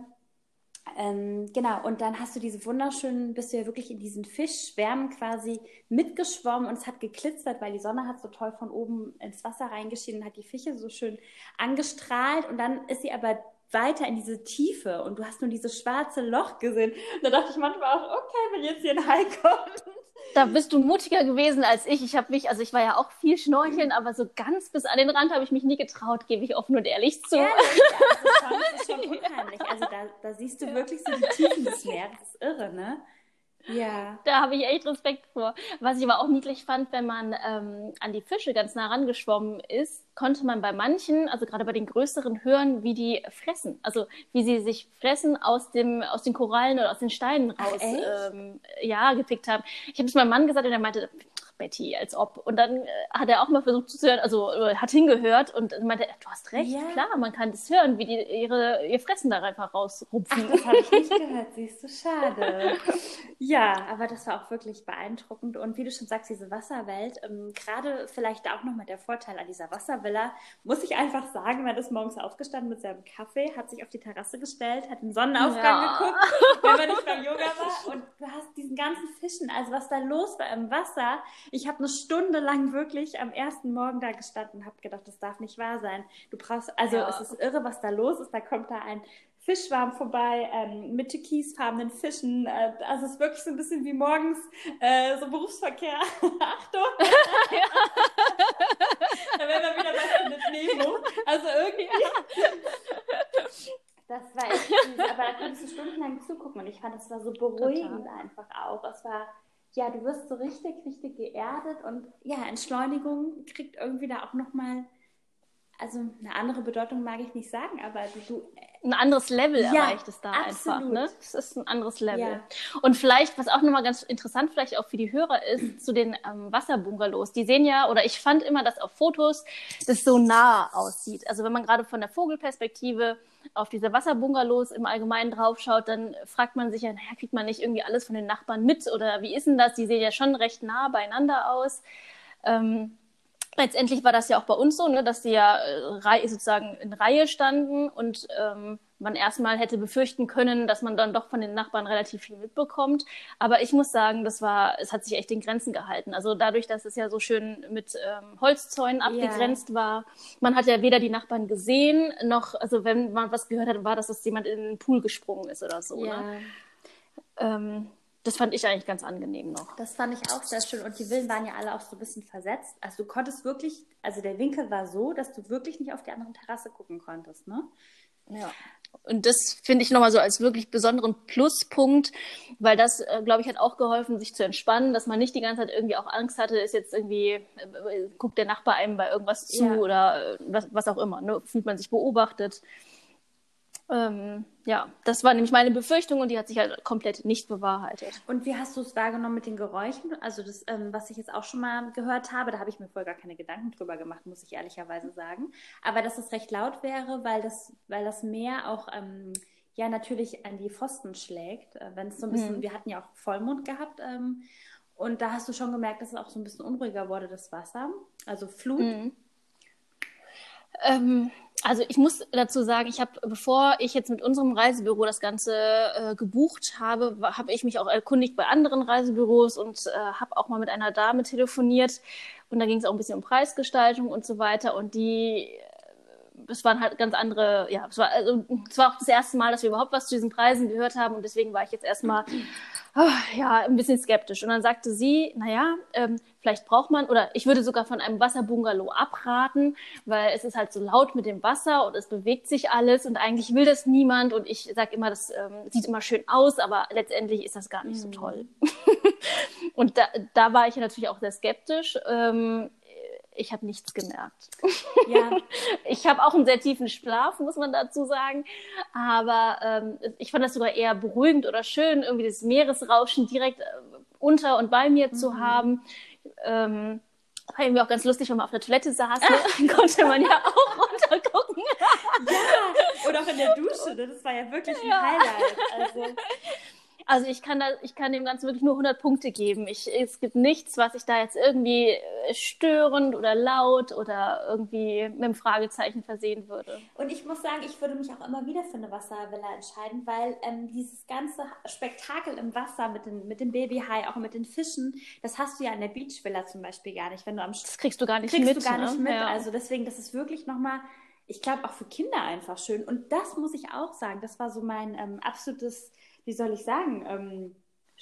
Genau, und dann hast du diese bist du ja wirklich in diesen Fischschwärmen quasi mitgeschwommen und es hat geglitzert, weil die Sonne hat so toll von oben ins Wasser reingeschienen und hat die Fische so schön angestrahlt und dann ist sie aber weiter in diese Tiefe und du hast nur dieses schwarze Loch gesehen. Und da dachte ich manchmal auch, okay, wenn jetzt hier ein Hai kommt. Da bist du mutiger gewesen als ich. Ich war ja auch viel schnorcheln, aber so ganz bis an den Rand habe ich mich nie getraut, gebe ich offen und ehrlich zu. Ehrlich? Ja, das ist schon unheimlich. Also da siehst du wirklich so die Tiefen des Meeres. Das ist irre, ne? Ja. Da habe ich echt Respekt vor. Was ich aber auch niedlich fand, wenn man an die Fische ganz nah rangeschwommen ist, konnte man bei manchen, also gerade bei den größeren, hören, wie die fressen. Also wie sie sich fressen aus den Korallen oder aus den Steinen raus gepickt haben. Ich habe es meinem Mann gesagt und er meinte, Betty, als ob. Und dann hat er auch mal versucht zuzuhören, also hat hingehört und meinte, du hast recht, klar, man kann das hören, wie die ihr Fressen da einfach rausrupfen. Ach, das habe ich nicht gehört, siehst du, schade. Ja, aber das war auch wirklich beeindruckend. Und wie du schon sagst, diese Wasserwelt, gerade vielleicht auch noch mal der Vorteil an dieser Wasservilla, muss ich einfach sagen, man ist morgens aufgestanden mit seinem Kaffee, hat sich auf die Terrasse gestellt, hat den Sonnenaufgang geguckt, wenn man nicht beim Yoga war. Und du hast diesen ganzen Fischen, also was da los war im Wasser. Ich habe eine Stunde lang wirklich am ersten Morgen da gestanden und habe gedacht, das darf nicht wahr sein. Es ist irre, was da los ist. Da kommt da ein Fischschwarm vorbei mit türkisfarbenen Fischen. Also es ist wirklich so ein bisschen wie morgens so Berufsverkehr. Achtung! Da wären wir wieder bei Nemo. Also irgendwie... Das war echt süß, aber da konntest du stundenlang zugucken und ich fand, das war so beruhigend einfach auch. Es war, ja, du wirst so richtig geerdet und ja, Entschleunigung kriegt irgendwie da auch nochmal, also eine andere Bedeutung mag ich nicht sagen, aber ein anderes Level erreicht es da absolut. Einfach. Ne? Es ist ein anderes Level. Ja. Und vielleicht, was auch nochmal ganz interessant vielleicht auch für die Hörer ist, zu den Wasserbungalows. Die sehen ja, oder ich fand immer, dass auf Fotos das so nah aussieht. Also wenn man gerade von der Vogelperspektive auf diese Wasserbungalows im Allgemeinen draufschaut, dann fragt man sich ja, kriegt man nicht irgendwie alles von den Nachbarn mit? Oder wie ist denn das? Die sehen ja schon recht nah beieinander aus. Letztendlich war das ja auch bei uns so, ne, dass die ja sozusagen in Reihe standen und man erstmal hätte befürchten können, dass man dann doch von den Nachbarn relativ viel mitbekommt. Aber ich muss sagen, es hat sich echt in Grenzen gehalten. Also dadurch, dass es ja so schön mit Holzzäunen abgegrenzt war, man hat ja weder die Nachbarn gesehen, noch, also wenn man was gehört hat, war das, dass jemand in den Pool gesprungen ist oder so. Ja. Ne? das fand ich eigentlich ganz angenehm noch. Das fand ich auch sehr schön. Und die Villen waren ja alle auch so ein bisschen versetzt. Also du konntest wirklich, also der Winkel war so, dass du wirklich nicht auf die andere Terrasse gucken konntest, ne? Ja. Und das finde ich nochmal so als wirklich besonderen Pluspunkt, weil das, glaube ich, hat auch geholfen, sich zu entspannen, dass man nicht die ganze Zeit irgendwie auch Angst hatte, ist jetzt irgendwie, guckt der Nachbar einem bei irgendwas zu oder was auch immer, ne? Fühlt man sich beobachtet. Ja, das war nämlich meine Befürchtung und die hat sich halt komplett nicht bewahrheitet. Und wie hast du es wahrgenommen mit den Geräuschen? Also das, was ich jetzt auch schon mal gehört habe, da habe ich mir vorher gar keine Gedanken drüber gemacht, muss ich ehrlicherweise sagen. Aber dass es recht laut wäre, weil das Meer auch ja natürlich an die Pfosten schlägt. Wenn es so ein bisschen, wir hatten ja auch Vollmond gehabt und da hast du schon gemerkt, dass es auch so ein bisschen unruhiger wurde, das Wasser. Also Flut. Also ich muss dazu sagen, bevor ich jetzt mit unserem Reisebüro das Ganze gebucht habe, habe ich mich auch erkundigt bei anderen Reisebüros und habe auch mal mit einer Dame telefoniert und da ging es auch ein bisschen um Preisgestaltung und so weiter und es waren halt ganz andere, ja, es war auch das erste Mal, dass wir überhaupt was zu diesen Preisen gehört haben und deswegen war ich jetzt erstmal ein bisschen skeptisch. Und dann sagte sie, vielleicht braucht man, oder ich würde sogar von einem Wasserbungalow abraten, weil es ist halt so laut mit dem Wasser und es bewegt sich alles und eigentlich will das niemand und ich sage immer, das sieht immer schön aus, aber letztendlich ist das gar nicht so toll. Und da war ich natürlich auch sehr skeptisch. Ich habe nichts gemerkt. Ja. Ich habe auch einen sehr tiefen Schlaf, muss man dazu sagen. Aber ich fand das sogar eher beruhigend oder schön, irgendwie das Meeresrauschen direkt unter und bei mir zu haben. War irgendwie auch ganz lustig, wenn man auf der Toilette saß, dann konnte man ja auch runtergucken. Ja, oder auch in der Dusche, das war ja wirklich ein Highlight. Also ich kann dem Ganzen wirklich nur 100 Punkte geben. Es gibt nichts, was ich da jetzt irgendwie störend oder laut oder irgendwie mit einem Fragezeichen versehen würde. Und ich muss sagen, ich würde mich auch immer wieder für eine Wasservilla entscheiden, weil dieses ganze Spektakel im Wasser mit dem Babyhai, auch mit den Fischen, das hast du ja in der Beachvilla zum Beispiel gar nicht. Wenn du das kriegst du gar nicht mit. Ja. Also deswegen, das ist wirklich nochmal, ich glaube auch für Kinder einfach schön. Und das muss ich auch sagen, das war so mein absolutes, wie soll ich sagen, mein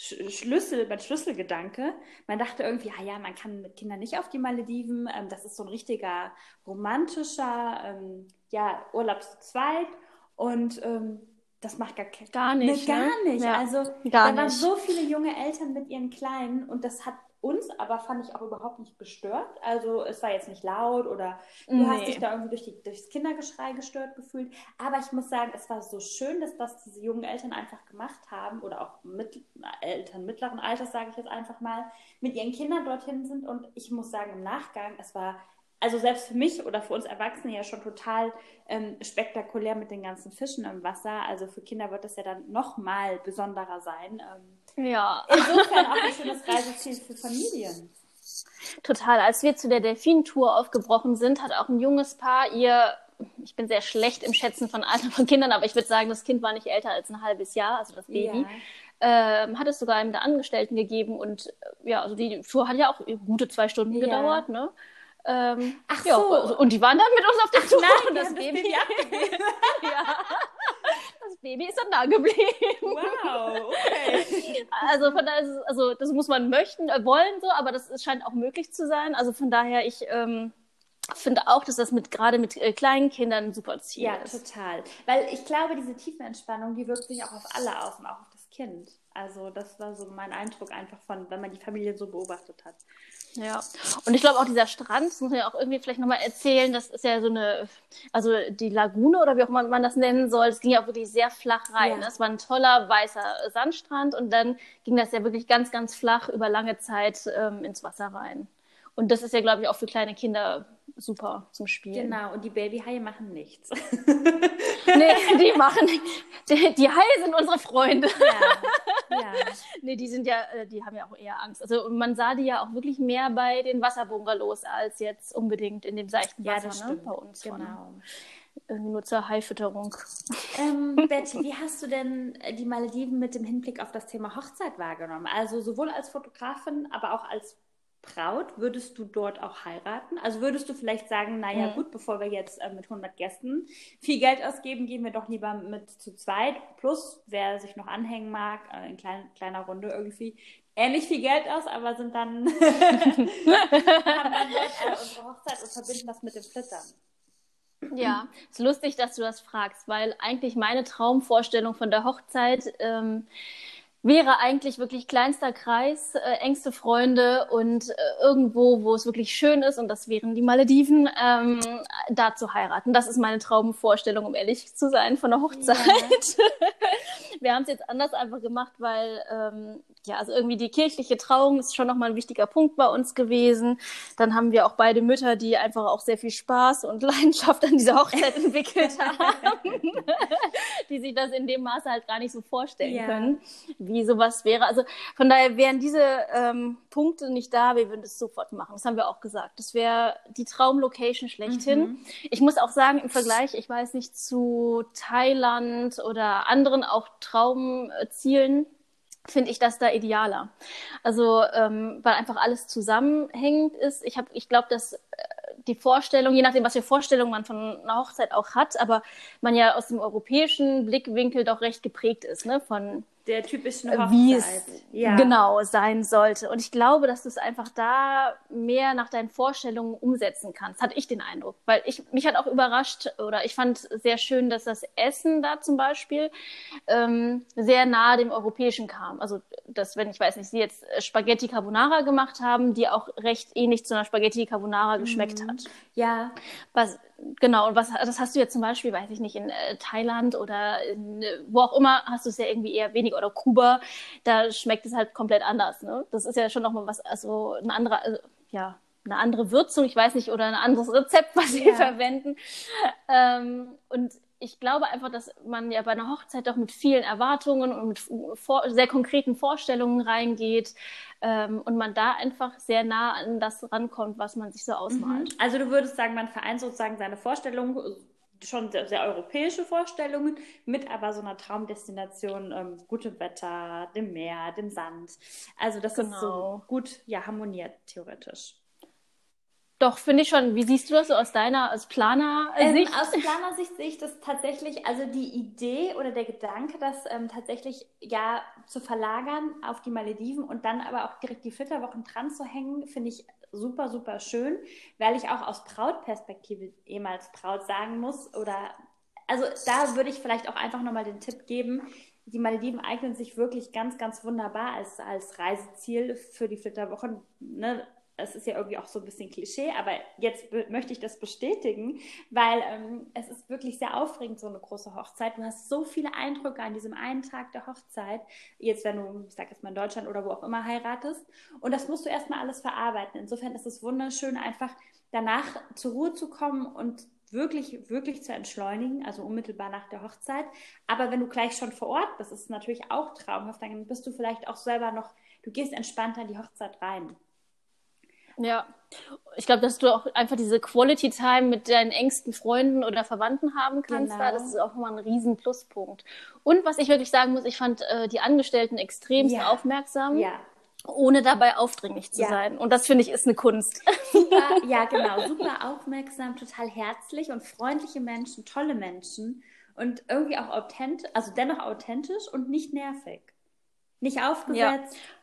Schlüsselgedanke. Man dachte irgendwie, man kann mit Kindern nicht auf die Malediven. Das ist so ein richtiger romantischer Urlaub zu zweit. Und das macht gar nicht. Gar nicht. Ja, also da waren so viele junge Eltern mit ihren Kleinen und das hat uns aber, fand ich, auch überhaupt nicht gestört. Also es war jetzt nicht laut oder du hast dich da irgendwie durchs Kindergeschrei gestört gefühlt. Aber ich muss sagen, es war so schön, dass das diese jungen Eltern einfach gemacht haben oder auch Eltern mittleren Alters, sage ich jetzt einfach mal, mit ihren Kindern dorthin sind. Und ich muss sagen, im Nachgang, es war also selbst für mich oder für uns Erwachsene ja schon total spektakulär mit den ganzen Fischen im Wasser. Also für Kinder wird das ja dann noch mal besonderer sein. Insofern auch ein schönes Reiseziel für Familien. Total. Als wir zu der Delfin-Tour aufgebrochen sind, hat auch ein junges Paar ich bin sehr schlecht im Schätzen von Alter von Kindern, aber ich würde sagen, das Kind war nicht älter als ein halbes Jahr, also das Baby. Hat es sogar einem der Angestellten gegeben und also die Tour hat ja auch gute 2 Stunden gedauert, ne? Und die waren dann mit uns auf der Tour und das Baby abgegeben. Das Baby ist dann da geblieben. Wow, okay. Also von daher das muss man wollen so, aber das scheint auch möglich zu sein. Also von daher, ich finde auch, dass das gerade mit kleinen Kindern ein super Ziel ist. Ja, total. Weil ich glaube, diese tiefe Entspannung, die wirkt sich auch auf alle aus und auch auf das Kind. Also das war so mein Eindruck einfach wenn man die Familie so beobachtet hat. Ja, und ich glaube auch dieser Strand, das muss man ja auch irgendwie vielleicht nochmal erzählen, das ist ja so also die Lagune oder wie auch immer man das nennen soll, das ging ja auch wirklich sehr flach rein. Es war ein toller weißer Sandstrand und dann ging das ja wirklich ganz, ganz flach über lange Zeit ins Wasser rein. Und das ist ja, glaube ich, auch für kleine Kinder super zum Spielen. Genau, und die Babyhaie machen nichts. Nee, die machen nichts. Die Haie sind unsere Freunde. Ja. Nee, die haben ja auch eher Angst. Also man sah die ja auch wirklich mehr bei den Wasserbungalows als jetzt unbedingt in dem seichten Wasser, das stimmt. Bei uns. Genau. Irgendwie nur zur Haifütterung. Betty, wie hast du denn die Malediven mit dem Hinblick auf das Thema Hochzeit wahrgenommen? Also sowohl als Fotografin, aber auch als Braut, würdest du dort auch heiraten? Also würdest du vielleicht sagen, naja gut, bevor wir jetzt mit 100 Gästen viel Geld ausgeben, gehen wir doch lieber mit zu zweit, plus wer sich noch anhängen mag, in kleiner Runde irgendwie, ähnlich viel Geld aus, aber sind dann haben dann unsere Hochzeit und verbinden das mit dem Flittern. Ja, ist lustig, dass du das fragst, weil eigentlich meine Traumvorstellung von der Hochzeit wäre eigentlich wirklich kleinster Kreis, engste Freunde und irgendwo, wo es wirklich schön ist, und das wären die Malediven, da zu heiraten. Das ist meine Traumvorstellung, um ehrlich zu sein, von der Hochzeit. Ja. Wir haben es jetzt anders einfach gemacht, weil also irgendwie die kirchliche Trauung ist schon nochmal ein wichtiger Punkt bei uns gewesen. Dann haben wir auch beide Mütter, die einfach auch sehr viel Spaß und Leidenschaft an dieser Hochzeit entwickelt haben, die sich das in dem Maße halt gar nicht so vorstellen können, wie sowas wäre. Also von daher wären diese Punkte nicht da, wir würden das sofort machen. Das haben wir auch gesagt. Das wäre die Traumlocation schlechthin. Ich muss auch sagen, im Vergleich, ich weiß nicht, zu Thailand oder anderen auch Traumzielen, finde ich das da idealer. Also, weil einfach alles zusammenhängend ist. Ich glaube, dass die Vorstellung, je nachdem, was für Vorstellungen man von einer Hochzeit auch hat, aber man ja aus dem europäischen Blickwinkel doch recht geprägt ist, ne, von der typischen Hochzeit, wie es genau sein sollte. Und ich glaube, dass du es einfach da mehr nach deinen Vorstellungen umsetzen kannst, hatte ich den Eindruck. Weil mich hat auch überrascht, oder ich fand sehr schön, dass das Essen da zum Beispiel sehr nahe dem Europäischen kam. Also, dass, wenn, ich weiß nicht, sie jetzt Spaghetti Carbonara gemacht haben, die auch recht ähnlich zu einer Spaghetti Carbonara geschmeckt hat. Ja. Genau, und das hast du jetzt zum Beispiel, weiß ich nicht, in Thailand oder wo auch immer, hast du es ja irgendwie eher weniger, oder Kuba, da schmeckt es halt komplett anders, ne? Das ist ja schon nochmal was, also eine andere Würzung, ich weiß nicht, oder ein anderes Rezept, was sie verwenden. Und ich glaube einfach, dass man ja bei einer Hochzeit doch mit vielen Erwartungen und mit sehr konkreten Vorstellungen reingeht, und man da einfach sehr nah an das rankommt, was man sich so ausmalt. Also du würdest sagen, man vereint sozusagen seine Vorstellungen, schon sehr, sehr europäische Vorstellungen, mit aber so einer Traumdestination, gutem Wetter, dem Meer, dem Sand. Also das ist so gut harmoniert, theoretisch. Doch, finde ich schon. Wie siehst du das so aus Planersicht? Aus Planersicht sehe ich das tatsächlich, also die Idee oder der Gedanke, das tatsächlich zu verlagern auf die Malediven und dann aber auch direkt die Flitterwochen dran zu hängen, finde ich super, super schön, weil ich auch aus Brautperspektive ehemals Braut sagen muss, also da würde ich vielleicht auch einfach nochmal den Tipp geben, die Malediven eignen sich wirklich ganz, ganz wunderbar als Reiseziel für die Flitterwochen, ne? Es ist ja irgendwie auch so ein bisschen Klischee, aber jetzt möchte ich das bestätigen, weil es ist wirklich sehr aufregend, so eine große Hochzeit. Du hast so viele Eindrücke an diesem einen Tag der Hochzeit, jetzt wenn du, ich sag jetzt mal in Deutschland oder wo auch immer heiratest, und das musst du erstmal alles verarbeiten. Insofern ist es wunderschön, einfach danach zur Ruhe zu kommen und wirklich, wirklich zu entschleunigen, also unmittelbar nach der Hochzeit. Aber wenn du gleich schon vor Ort bist, ist es natürlich auch traumhaft, dann bist du vielleicht auch selber du gehst entspannter in die Hochzeit rein. Ja, ich glaube, dass du auch einfach diese Quality Time mit deinen engsten Freunden oder Verwandten haben kannst. Genau. Das ist auch nochmal ein riesen Pluspunkt. Und was ich wirklich sagen muss, ich fand die Angestellten extremst aufmerksam, ohne dabei aufdringlich zu sein. Und das, finde ich, ist eine Kunst. Super, ja genau, super aufmerksam, total herzlich und freundliche Menschen, tolle Menschen und irgendwie auch authentisch, also dennoch authentisch und nicht nervig. Nicht aufgesetzt. Ja.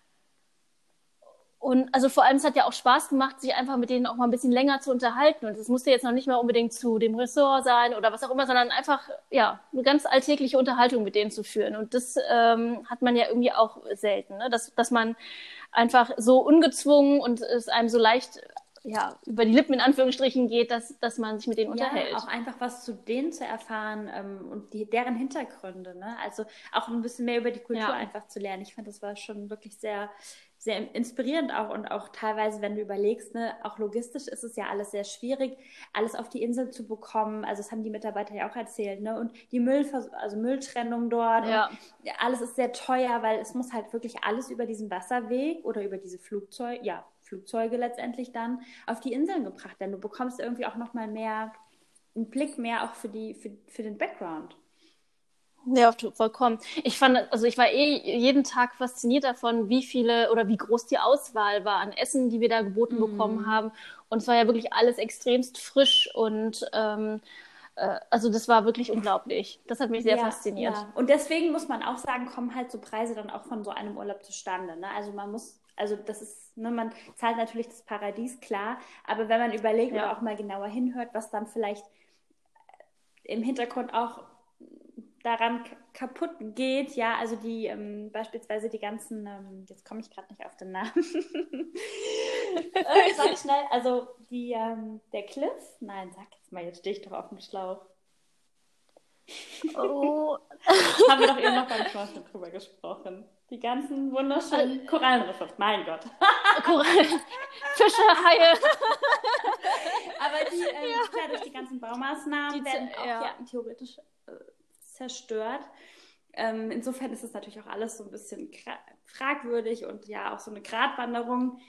Und also vor allem, es hat ja auch Spaß gemacht, sich einfach mit denen auch mal ein bisschen länger zu unterhalten. Und es musste jetzt noch nicht mal unbedingt zu dem Ressort sein oder was auch immer, sondern einfach, eine ganz alltägliche Unterhaltung mit denen zu führen. Und das hat man ja irgendwie auch selten, ne? Dass man einfach so ungezwungen und es einem so leicht über die Lippen in Anführungsstrichen geht, dass man sich mit denen unterhält. Auch einfach was zu denen zu erfahren und deren Hintergründe, ne? Also auch ein bisschen mehr über die Kultur einfach zu lernen. Ich fand, das war schon wirklich sehr, sehr inspirierend auch, und auch teilweise, wenn du überlegst, ne, auch logistisch ist es ja alles sehr schwierig, alles auf die Insel zu bekommen. Also das haben die Mitarbeiter ja auch erzählt, ne? Und die Mülltrennung dort, und alles ist sehr teuer, weil es muss halt wirklich alles über diesen Wasserweg oder über diese Flugzeuge letztendlich dann auf die Inseln gebracht, denn du bekommst irgendwie auch nochmal einen Blick mehr auch für den Background. Ja, vollkommen. Ich war jeden Tag fasziniert davon, wie viele oder wie groß die Auswahl war an Essen, die wir da geboten bekommen haben. Und es war ja wirklich alles extremst frisch und also das war wirklich unglaublich. Das hat mich sehr fasziniert. Ja. Und deswegen muss man auch sagen, kommen halt so Preise dann auch von so einem Urlaub zustande. Ne? Also das ist, ne, man zahlt natürlich das Paradies, klar, aber wenn man überlegt oder auch mal genauer hinhört, was dann vielleicht im Hintergrund auch daran kaputt geht, ja, also die beispielsweise die ganzen, jetzt komme ich gerade nicht auf den Namen, sag schnell, also der Cliff, nein, sag jetzt mal, jetzt stehe ich doch auf dem Schlauch. Oh. Haben wir doch eben noch beim Schnorcheln drüber gesprochen. Die ganzen wunderschönen Korallenriffe, mein Gott. Fische, Haie. Aber die, klar, durch die ganzen Baumaßnahmen werden auch theoretisch zerstört. Insofern ist es natürlich auch alles so ein bisschen fragwürdig und ja auch so eine Gratwanderung.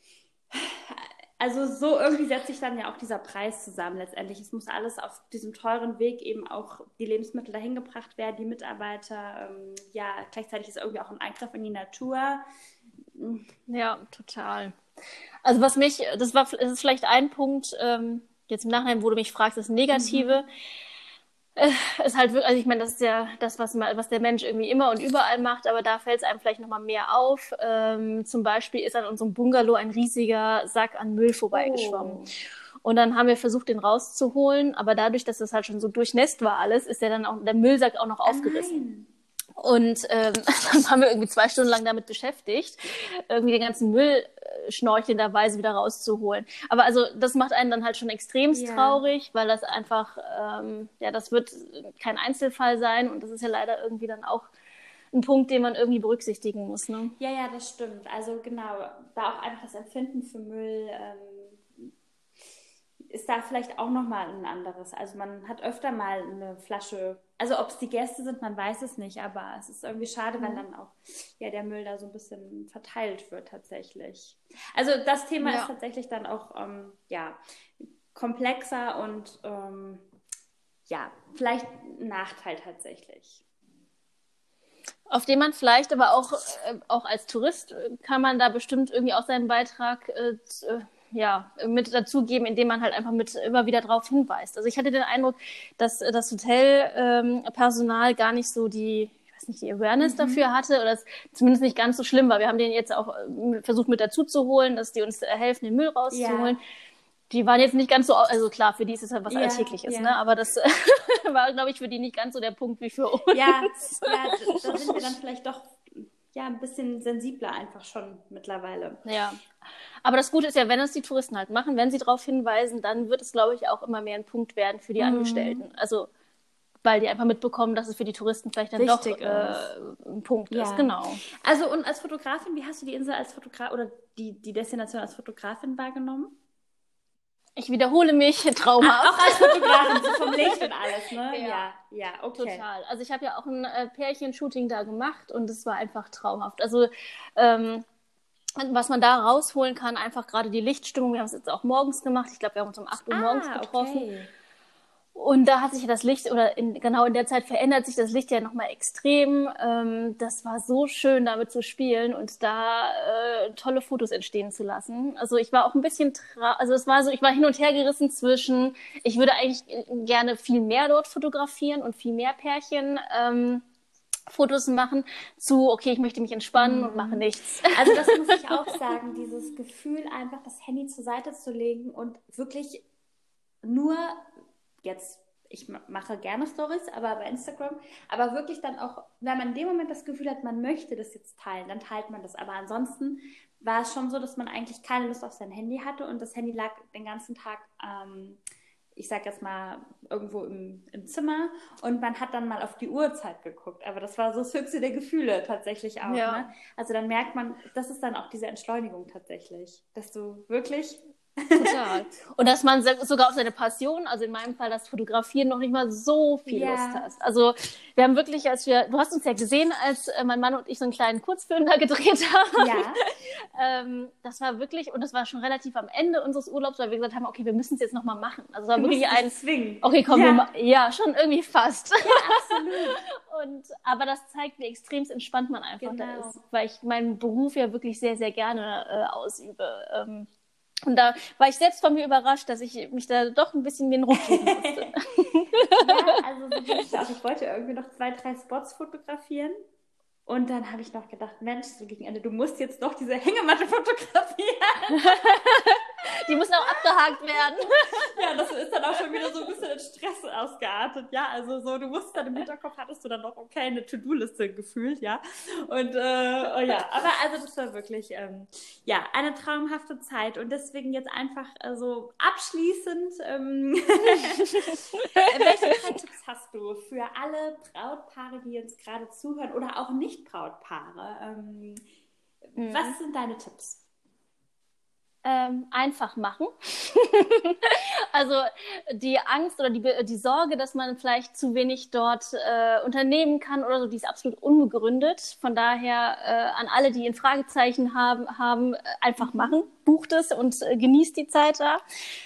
Also so irgendwie setzt sich dann ja auch dieser Preis zusammen letztendlich. Es muss alles auf diesem teuren Weg eben auch die Lebensmittel dahin gebracht werden, die Mitarbeiter. Gleichzeitig ist irgendwie auch ein Eingriff in die Natur. Ja, total. Also das ist vielleicht ein Punkt, jetzt im Nachhinein, wo du mich fragst, das Negative. Ist halt wirklich, also ich meine, das ist ja das, was der Mensch irgendwie immer und überall macht, aber da fällt es einem vielleicht nochmal mehr auf. Zum Beispiel ist an unserem Bungalow ein riesiger Sack an Müll vorbeigeschwommen. Und dann haben wir versucht, den rauszuholen, aber dadurch, dass das halt schon so durchnässt war alles, ist der Müllsack auch noch aufgerissen. Und dann waren wir irgendwie 2 Stunden lang damit beschäftigt, irgendwie den ganzen Müll schnorchelnderweise wieder rauszuholen. Aber also das macht einen dann halt schon extremst traurig, weil das einfach, das wird kein Einzelfall sein und das ist ja leider irgendwie dann auch ein Punkt, den man irgendwie berücksichtigen muss. Ne? Ja, das stimmt. Also genau, da auch einfach das Empfinden für Müll ist da vielleicht auch nochmal ein anderes. Also man hat öfter mal eine Flasche, also ob es die Gäste sind, man weiß es nicht, aber es ist irgendwie schade, wenn dann auch der Müll da so ein bisschen verteilt wird tatsächlich. Also das Thema ist tatsächlich dann auch komplexer und vielleicht ein Nachteil tatsächlich. Auf den man vielleicht aber auch als Tourist kann man da bestimmt irgendwie auch seinen Beitrag mit dazugeben, indem man halt einfach immer wieder darauf hinweist. Also ich hatte den Eindruck, dass das Hotelpersonal gar nicht so die Awareness dafür hatte oder es zumindest nicht ganz so schlimm war. Wir haben den jetzt auch versucht mit dazu zu holen, dass die uns helfen, den Müll rauszuholen. Die waren jetzt nicht ganz so, also klar, für die ist es halt was Alltägliches, ne? Aber das war, glaube ich, für die nicht ganz so der Punkt wie für uns. Ja, da sind wir dann vielleicht doch ein bisschen sensibler einfach schon mittlerweile. Ja, aber das Gute ist ja, wenn es die Touristen halt machen, wenn sie darauf hinweisen, dann wird es, glaube ich, auch immer mehr ein Punkt werden für die Angestellten. Also, weil die einfach mitbekommen, dass es für die Touristen vielleicht dann wichtig doch ein Punkt ist. Genau. Also, und als Fotografin, wie hast du die Insel als Fotografin oder die Destination als Fotografin wahrgenommen? Ich wiederhole mich, traumhaft. Auch als Fotografin, so vom Licht und alles, ne? Ja, okay. Total. Also ich habe ja auch ein Pärchen-Shooting da gemacht und es war einfach traumhaft. Also was man da rausholen kann, einfach gerade die Lichtstimmung. Wir haben es jetzt auch morgens gemacht. Ich glaube, wir haben uns um 8 Uhr morgens getroffen. Okay. Und da hat sich das Licht, genau in der Zeit verändert sich das Licht ja nochmal extrem. Das war so schön, damit zu spielen und da tolle Fotos entstehen zu lassen. Also ich war auch ein bisschen, ich war hin und her gerissen zwischen, ich würde eigentlich gerne viel mehr dort fotografieren und viel mehr Pärchen Fotos machen, okay, ich möchte mich entspannen und mache nichts. Also das muss ich auch sagen, dieses Gefühl, einfach das Handy zur Seite zu legen und wirklich nur jetzt, ich mache gerne Stories, aber bei Instagram, aber wirklich dann auch, wenn man in dem Moment das Gefühl hat, man möchte das jetzt teilen, dann teilt man das. Aber ansonsten war es schon so, dass man eigentlich keine Lust auf sein Handy hatte und das Handy lag den ganzen Tag, ich sag jetzt mal, irgendwo im Zimmer und man hat dann mal auf die Uhrzeit geguckt. Aber das war so das höchste der Gefühle tatsächlich auch. Ja. Ne? Also dann merkt man, das ist dann auch diese Entschleunigung tatsächlich, dass du wirklich Total. Und dass man sogar auf seine Passion, also in meinem Fall das Fotografieren, noch nicht mal so viel Lust hat. Also wir haben wirklich, du hast uns ja gesehen, als mein Mann und ich so einen kleinen Kurzfilm da gedreht haben. Ja. Das war wirklich, und das war schon relativ am Ende unseres Urlaubs, weil wir gesagt haben, okay, wir müssen es jetzt nochmal machen. Also es war wirklich ein zwingen. Okay, komm, ja, schon irgendwie fast. Ja, absolut. Aber das zeigt, wie extrem entspannt man einfach da ist, weil ich meinen Beruf ja wirklich sehr, sehr gerne ausübe. Und da war ich selbst von mir überrascht, dass ich mich da doch ein bisschen den Ruck geben musste. Ja, also so bin ich auch. Ich wollte irgendwie noch 2, 3 Spots fotografieren. Und dann habe ich noch gedacht, Mensch, so gegen Ende, du musst jetzt doch diese Hängematte fotografieren. Die müssen auch abgehakt werden. Ja, das ist dann auch schon wieder so ein bisschen in Stress ausgeartet. Ja, also so, du musst dann im Hinterkopf, hattest du dann noch, okay, eine To-Do-Liste gefühlt, ja. Und ja, aber also das war wirklich, ja, eine traumhafte Zeit. Und deswegen jetzt einfach so abschließend, welche 3 Tipps hast du für alle Brautpaare, die uns gerade zuhören oder auch Nicht-Brautpaare? Was sind deine Tipps? Einfach machen. Also die Angst oder die Sorge, dass man vielleicht zu wenig dort unternehmen kann oder so, die ist absolut unbegründet. Von daher an alle, die ein Fragezeichen haben, einfach machen. Bucht es und genießt die Zeit da.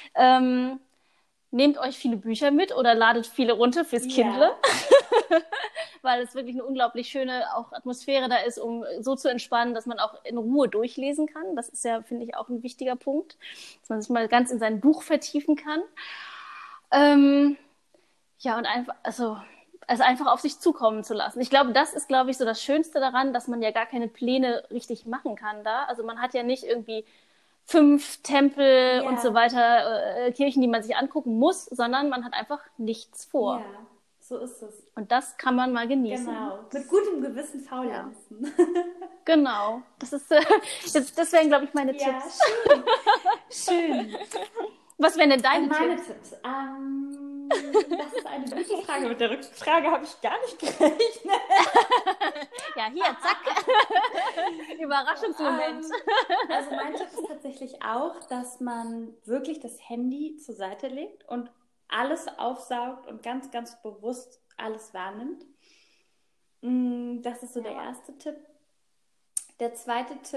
Nehmt euch viele Bücher mit oder ladet viele runter fürs Kindle. Ja. Weil es wirklich eine unglaublich schöne auch Atmosphäre da ist, um so zu entspannen, dass man auch in Ruhe durchlesen kann. Das ist ja, finde ich, auch ein wichtiger Punkt, dass man sich mal ganz in sein Buch vertiefen kann. Ja, und einfach, also einfach auf sich zukommen zu lassen. Ich glaube, das ist, so das Schönste daran, dass man ja gar keine Pläne richtig machen kann da. Also man hat ja nicht irgendwie 5 Tempel und so weiter, Kirchen, die man sich angucken muss, sondern man hat einfach nichts vor. Ja, so ist es. Und das kann man mal genießen. Genau, mit gutem Gewissen faulenzen. Ja. Genau, das wären, glaube ich, meine Tipps. Schön. Was wären denn deine meine Tipps? Das ist eine gute Frage. Mit der Rückfrage habe ich gar nicht gerechnet. Ja, hier, zack. Überraschungsmoment. Also mein Tipp ist tatsächlich auch, dass man wirklich das Handy zur Seite legt und alles aufsaugt und ganz, ganz bewusst alles wahrnimmt. Das ist so der erste Tipp. Der zweite Tipp,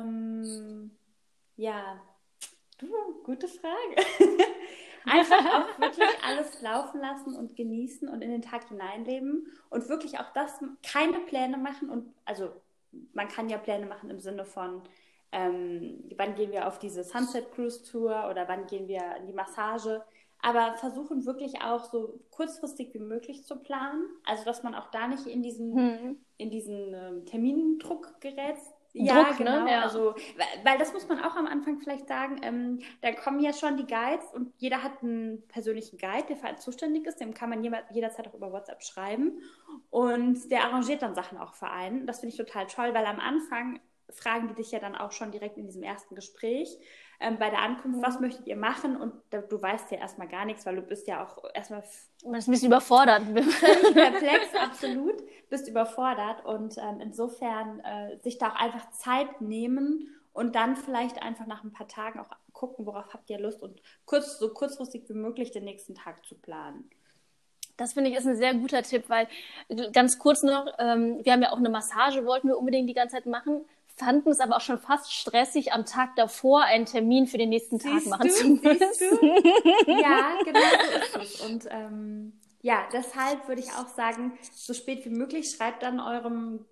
gute Frage. Einfach auch wirklich alles laufen lassen und genießen und in den Tag hineinleben und wirklich auch das, keine Pläne machen. Und also man kann ja Pläne machen im Sinne von, wann gehen wir auf diese Sunset Cruise Tour oder wann gehen wir in die Massage. Aber versuchen wirklich auch so kurzfristig wie möglich zu planen. Also dass man auch da nicht in diesen Termindruck gerät. Ja, Druck, genau. Ne? Ja. Also, weil das muss man auch am Anfang vielleicht sagen, da kommen ja schon die Guides und jeder hat einen persönlichen Guide, der für einen zuständig ist, dem kann man jederzeit auch über WhatsApp schreiben und der arrangiert dann Sachen auch für einen. Das finde ich total toll, weil am Anfang fragen die dich ja dann auch schon direkt in diesem ersten Gespräch bei der Ankunft, was möchtet ihr machen? Und du weißt ja erstmal gar nichts, weil du bist ja auch erstmal... Man ist ein bisschen überfordert. Völlig perplex, absolut. Bist überfordert und insofern sich da auch einfach Zeit nehmen und dann vielleicht einfach nach ein paar Tagen auch gucken, worauf habt ihr Lust und so kurzfristig wie möglich den nächsten Tag zu planen. Das finde ich ist ein sehr guter Tipp, weil ganz kurz noch, wir haben ja auch eine Massage, wollten wir unbedingt die ganze Zeit machen, fanden es aber auch schon fast stressig, am Tag davor einen Termin für den nächsten Tag machen zu müssen. Ja, genau so ist es. Und ja, deshalb würde ich auch sagen, so spät wie möglich, schreibt dann eurem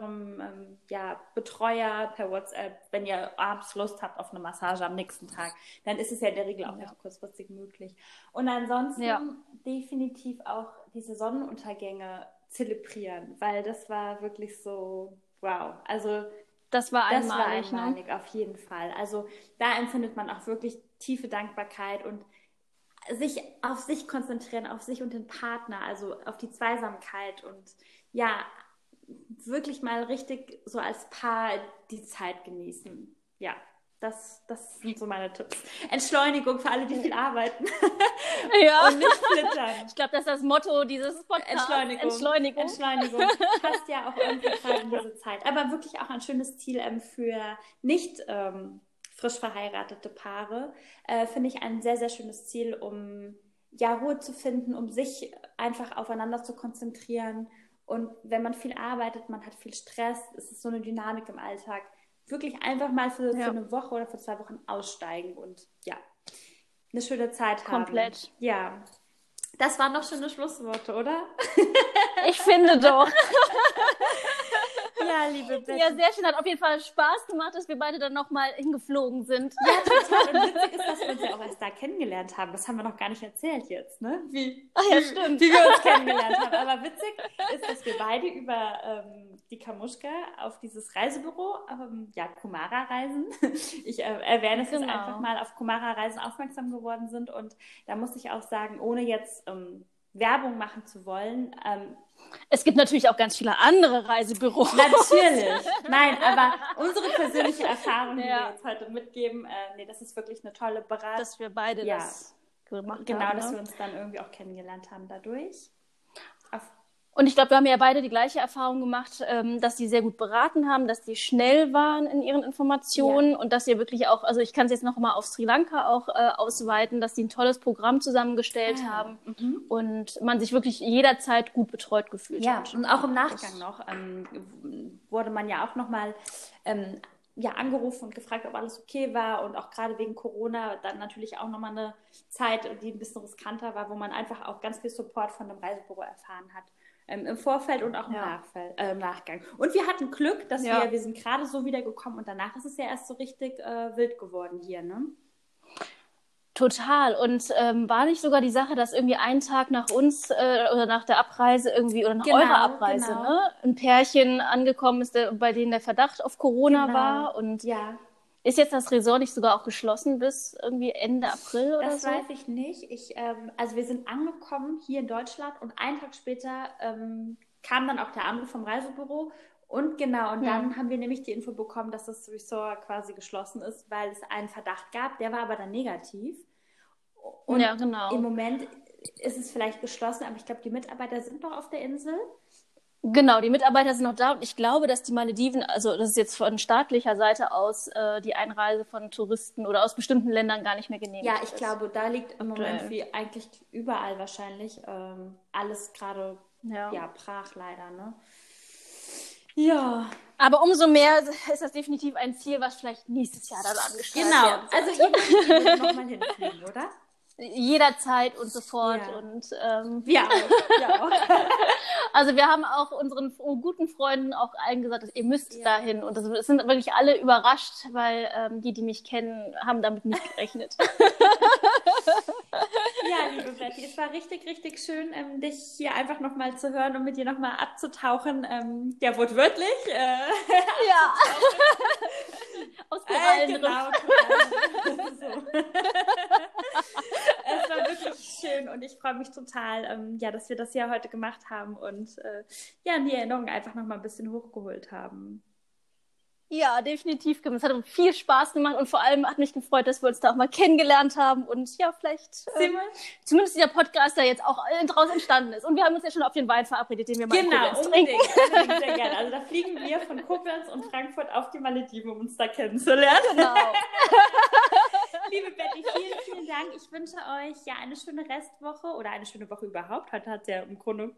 Betreuer per WhatsApp, wenn ihr abends Lust habt auf eine Massage am nächsten Tag, dann ist es ja in der Regel auch noch kurzfristig möglich. Und ansonsten definitiv auch diese Sonnenuntergänge zelebrieren, weil das war wirklich so, wow, also das war einmalig, auf jeden Fall. Also da empfindet man auch wirklich tiefe Dankbarkeit und sich auf sich konzentrieren, auf sich und den Partner, also auf die Zweisamkeit und ja, wirklich mal richtig so als Paar die Zeit genießen. Ja, das sind so meine Tipps. Entschleunigung für alle, die viel arbeiten. Ja. Und nicht flittern. Ich glaube, das ist das Motto dieses Podcasts. Entschleunigung. Passt ja auch irgendwie gerade in diese Zeit. Aber wirklich auch ein schönes Ziel für nicht frisch verheiratete Paare, finde ich ein sehr, sehr schönes Ziel, um Ruhe zu finden, um sich einfach aufeinander zu konzentrieren. Und wenn man viel arbeitet, man hat viel Stress, es ist so eine Dynamik im Alltag, wirklich einfach mal für eine Woche oder für 2 Wochen aussteigen und eine schöne Zeit haben. Komplett. Ja, das waren doch schöne Schlussworte, oder? Ich finde doch. Ja, liebe Betty. Ja, sehr schön. Hat auf jeden Fall Spaß gemacht, dass wir beide dann nochmal hingeflogen sind. Ja, total. Und witzig ist, dass wir uns ja auch erst da kennengelernt haben. Das haben wir noch gar nicht erzählt jetzt, ne? Stimmt. Wie wir uns kennengelernt haben. Aber witzig ist, dass wir beide über die Kamuschka auf dieses Reisebüro, Kumara Reisen, ich erwähne es jetzt einfach mal, auf Kumara Reisen aufmerksam geworden sind. Und da muss ich auch sagen, ohne jetzt Werbung machen zu wollen. Es gibt natürlich auch ganz viele andere Reisebüros. Natürlich. Nein, aber unsere persönliche Erfahrung, die wir jetzt heute mitgeben, das ist wirklich eine tolle Beratung. Dass wir beide das gemacht haben. Genau, dass wir uns dann irgendwie auch kennengelernt haben dadurch. Und ich glaube, wir haben ja beide die gleiche Erfahrung gemacht, dass die sehr gut beraten haben, dass die schnell waren in ihren Informationen und dass sie wirklich auch, also ich kann es jetzt noch mal auf Sri Lanka auch ausweiten, dass die ein tolles Programm zusammengestellt haben und man sich wirklich jederzeit gut betreut gefühlt hat. Ja, und auch im Nachgang noch wurde man ja auch noch mal angerufen und gefragt, ob alles okay war und auch gerade wegen Corona dann natürlich auch nochmal eine Zeit, die ein bisschen riskanter war, wo man einfach auch ganz viel Support von dem Reisebüro erfahren hat. Im Vorfeld und auch im Nachgang. Und wir hatten Glück, dass wir sind gerade so wieder gekommen und danach ist es ja erst so richtig wild geworden hier, ne? Total. Und war nicht sogar die Sache, dass irgendwie einen Tag nach uns oder nach der Abreise irgendwie oder nach eurer Abreise ein Pärchen angekommen ist, bei denen der Verdacht auf Corona war und ist jetzt das Resort nicht sogar auch geschlossen bis irgendwie Ende April oder so? Das weiß ich nicht. Also wir sind angekommen hier in Deutschland und einen Tag später kam dann auch der Anruf vom Reisebüro und dann haben wir nämlich die Info bekommen, dass das Resort quasi geschlossen ist, weil es einen Verdacht gab, der war aber dann negativ. Und im Moment ist es vielleicht geschlossen, aber ich glaube, die Mitarbeiter sind noch auf der Insel. Genau, die Mitarbeiter sind noch da und ich glaube, dass die Malediven, also das ist jetzt von staatlicher Seite aus, die Einreise von Touristen oder aus bestimmten Ländern gar nicht mehr genehmigt ist. Ja, ich glaube, da liegt im Moment wie eigentlich überall wahrscheinlich alles gerade brach leider, ne? Ja. Aber umso mehr ist das definitiv ein Ziel, was vielleicht nächstes Jahr dann angestrebt wird. Genau, also ihr würdet nochmal hinfliegen, oder? Jederzeit und sofort. Ja. Und wir auch. Also wir haben auch unseren guten Freunden auch allen gesagt, dass ihr müsst dahin. Und es sind wirklich alle überrascht, weil die mich kennen, haben damit nicht gerechnet. Ja, liebe Betty, es war richtig, richtig schön, dich hier einfach nochmal zu hören und mit dir nochmal abzutauchen. Wortwörtlich. Ja. Aus Korallenriff. Genau. So. Es war wirklich schön und ich freue mich total, dass wir das ja heute gemacht haben und die Erinnerung einfach nochmal ein bisschen hochgeholt haben. Ja, definitiv. Es hat viel Spaß gemacht und vor allem hat mich gefreut, dass wir uns da auch mal kennengelernt haben und vielleicht zumindest dieser Podcast da jetzt auch draus entstanden ist. Und wir haben uns ja schon auf den Wein verabredet, den wir mal in Koblenz trinken. Genau, sehr gerne. Also da fliegen wir von Koblenz und Frankfurt auf die Malediven, um uns da kennenzulernen. Genau. Liebe Betty, vielen, vielen Dank. Ich wünsche euch eine schöne Restwoche oder eine schöne Woche überhaupt. Heute hat es ja im Grunde,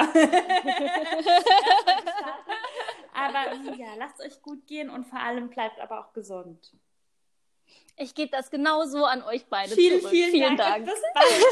Aber lasst euch gut gehen und vor allem bleibt aber auch gesund. Ich gebe das genauso an euch beide zurück. Vielen Dank. Bis bald.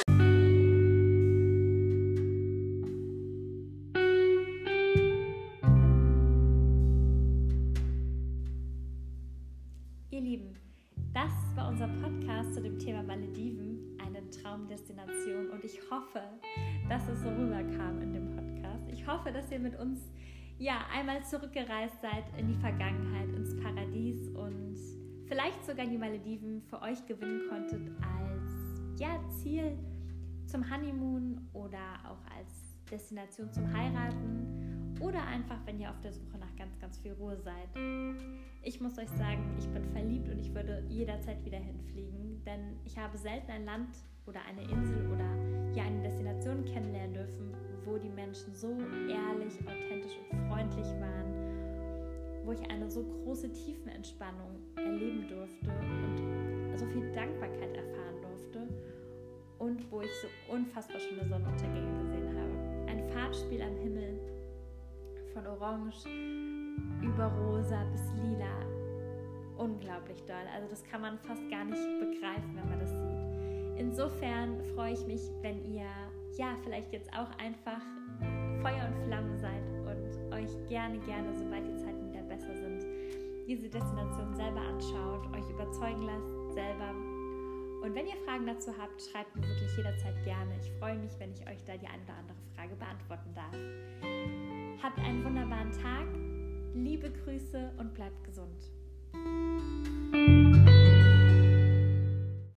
Ihr Lieben, das war unser Podcast zu dem Thema Malediven, eine Traumdestination. Und ich hoffe, dass es so rüberkam in dem Podcast. Ich hoffe, dass ihr mit uns einmal zurückgereist seid in die Vergangenheit, ins Paradies und vielleicht sogar die Malediven für euch gewinnen konntet als Ziel zum Honeymoon oder auch als Destination zum Heiraten oder einfach, wenn ihr auf der Suche nach ganz, ganz viel Ruhe seid. Ich muss euch sagen, ich bin verliebt und ich würde jederzeit wieder hinfliegen, denn ich habe selten ein Land oder eine Insel oder eine Destination kennenlernen dürfen, wo die Menschen so ehrlich, authentisch und freundlich waren wo ich eine so große Tiefenentspannung erleben durfte und so viel Dankbarkeit erfahren durfte und wo ich so unfassbar schöne Sonnenuntergänge gesehen habe. Ein Farbspiel am Himmel von Orange über Rosa bis Lila. Unglaublich doll. Also das kann man fast gar nicht begreifen, wenn man das sieht. Insofern freue ich mich, wenn ihr vielleicht jetzt auch einfach Feuer und Flamme seid und euch gerne, sobald die Zeiten wieder besser sind, diese Destination selber anschaut, euch überzeugen lasst selber. Und wenn ihr Fragen dazu habt, schreibt mir wirklich jederzeit gerne. Ich freue mich, wenn ich euch da die eine oder andere Frage beantworten darf. Habt einen wunderbaren Tag, liebe Grüße und bleibt gesund.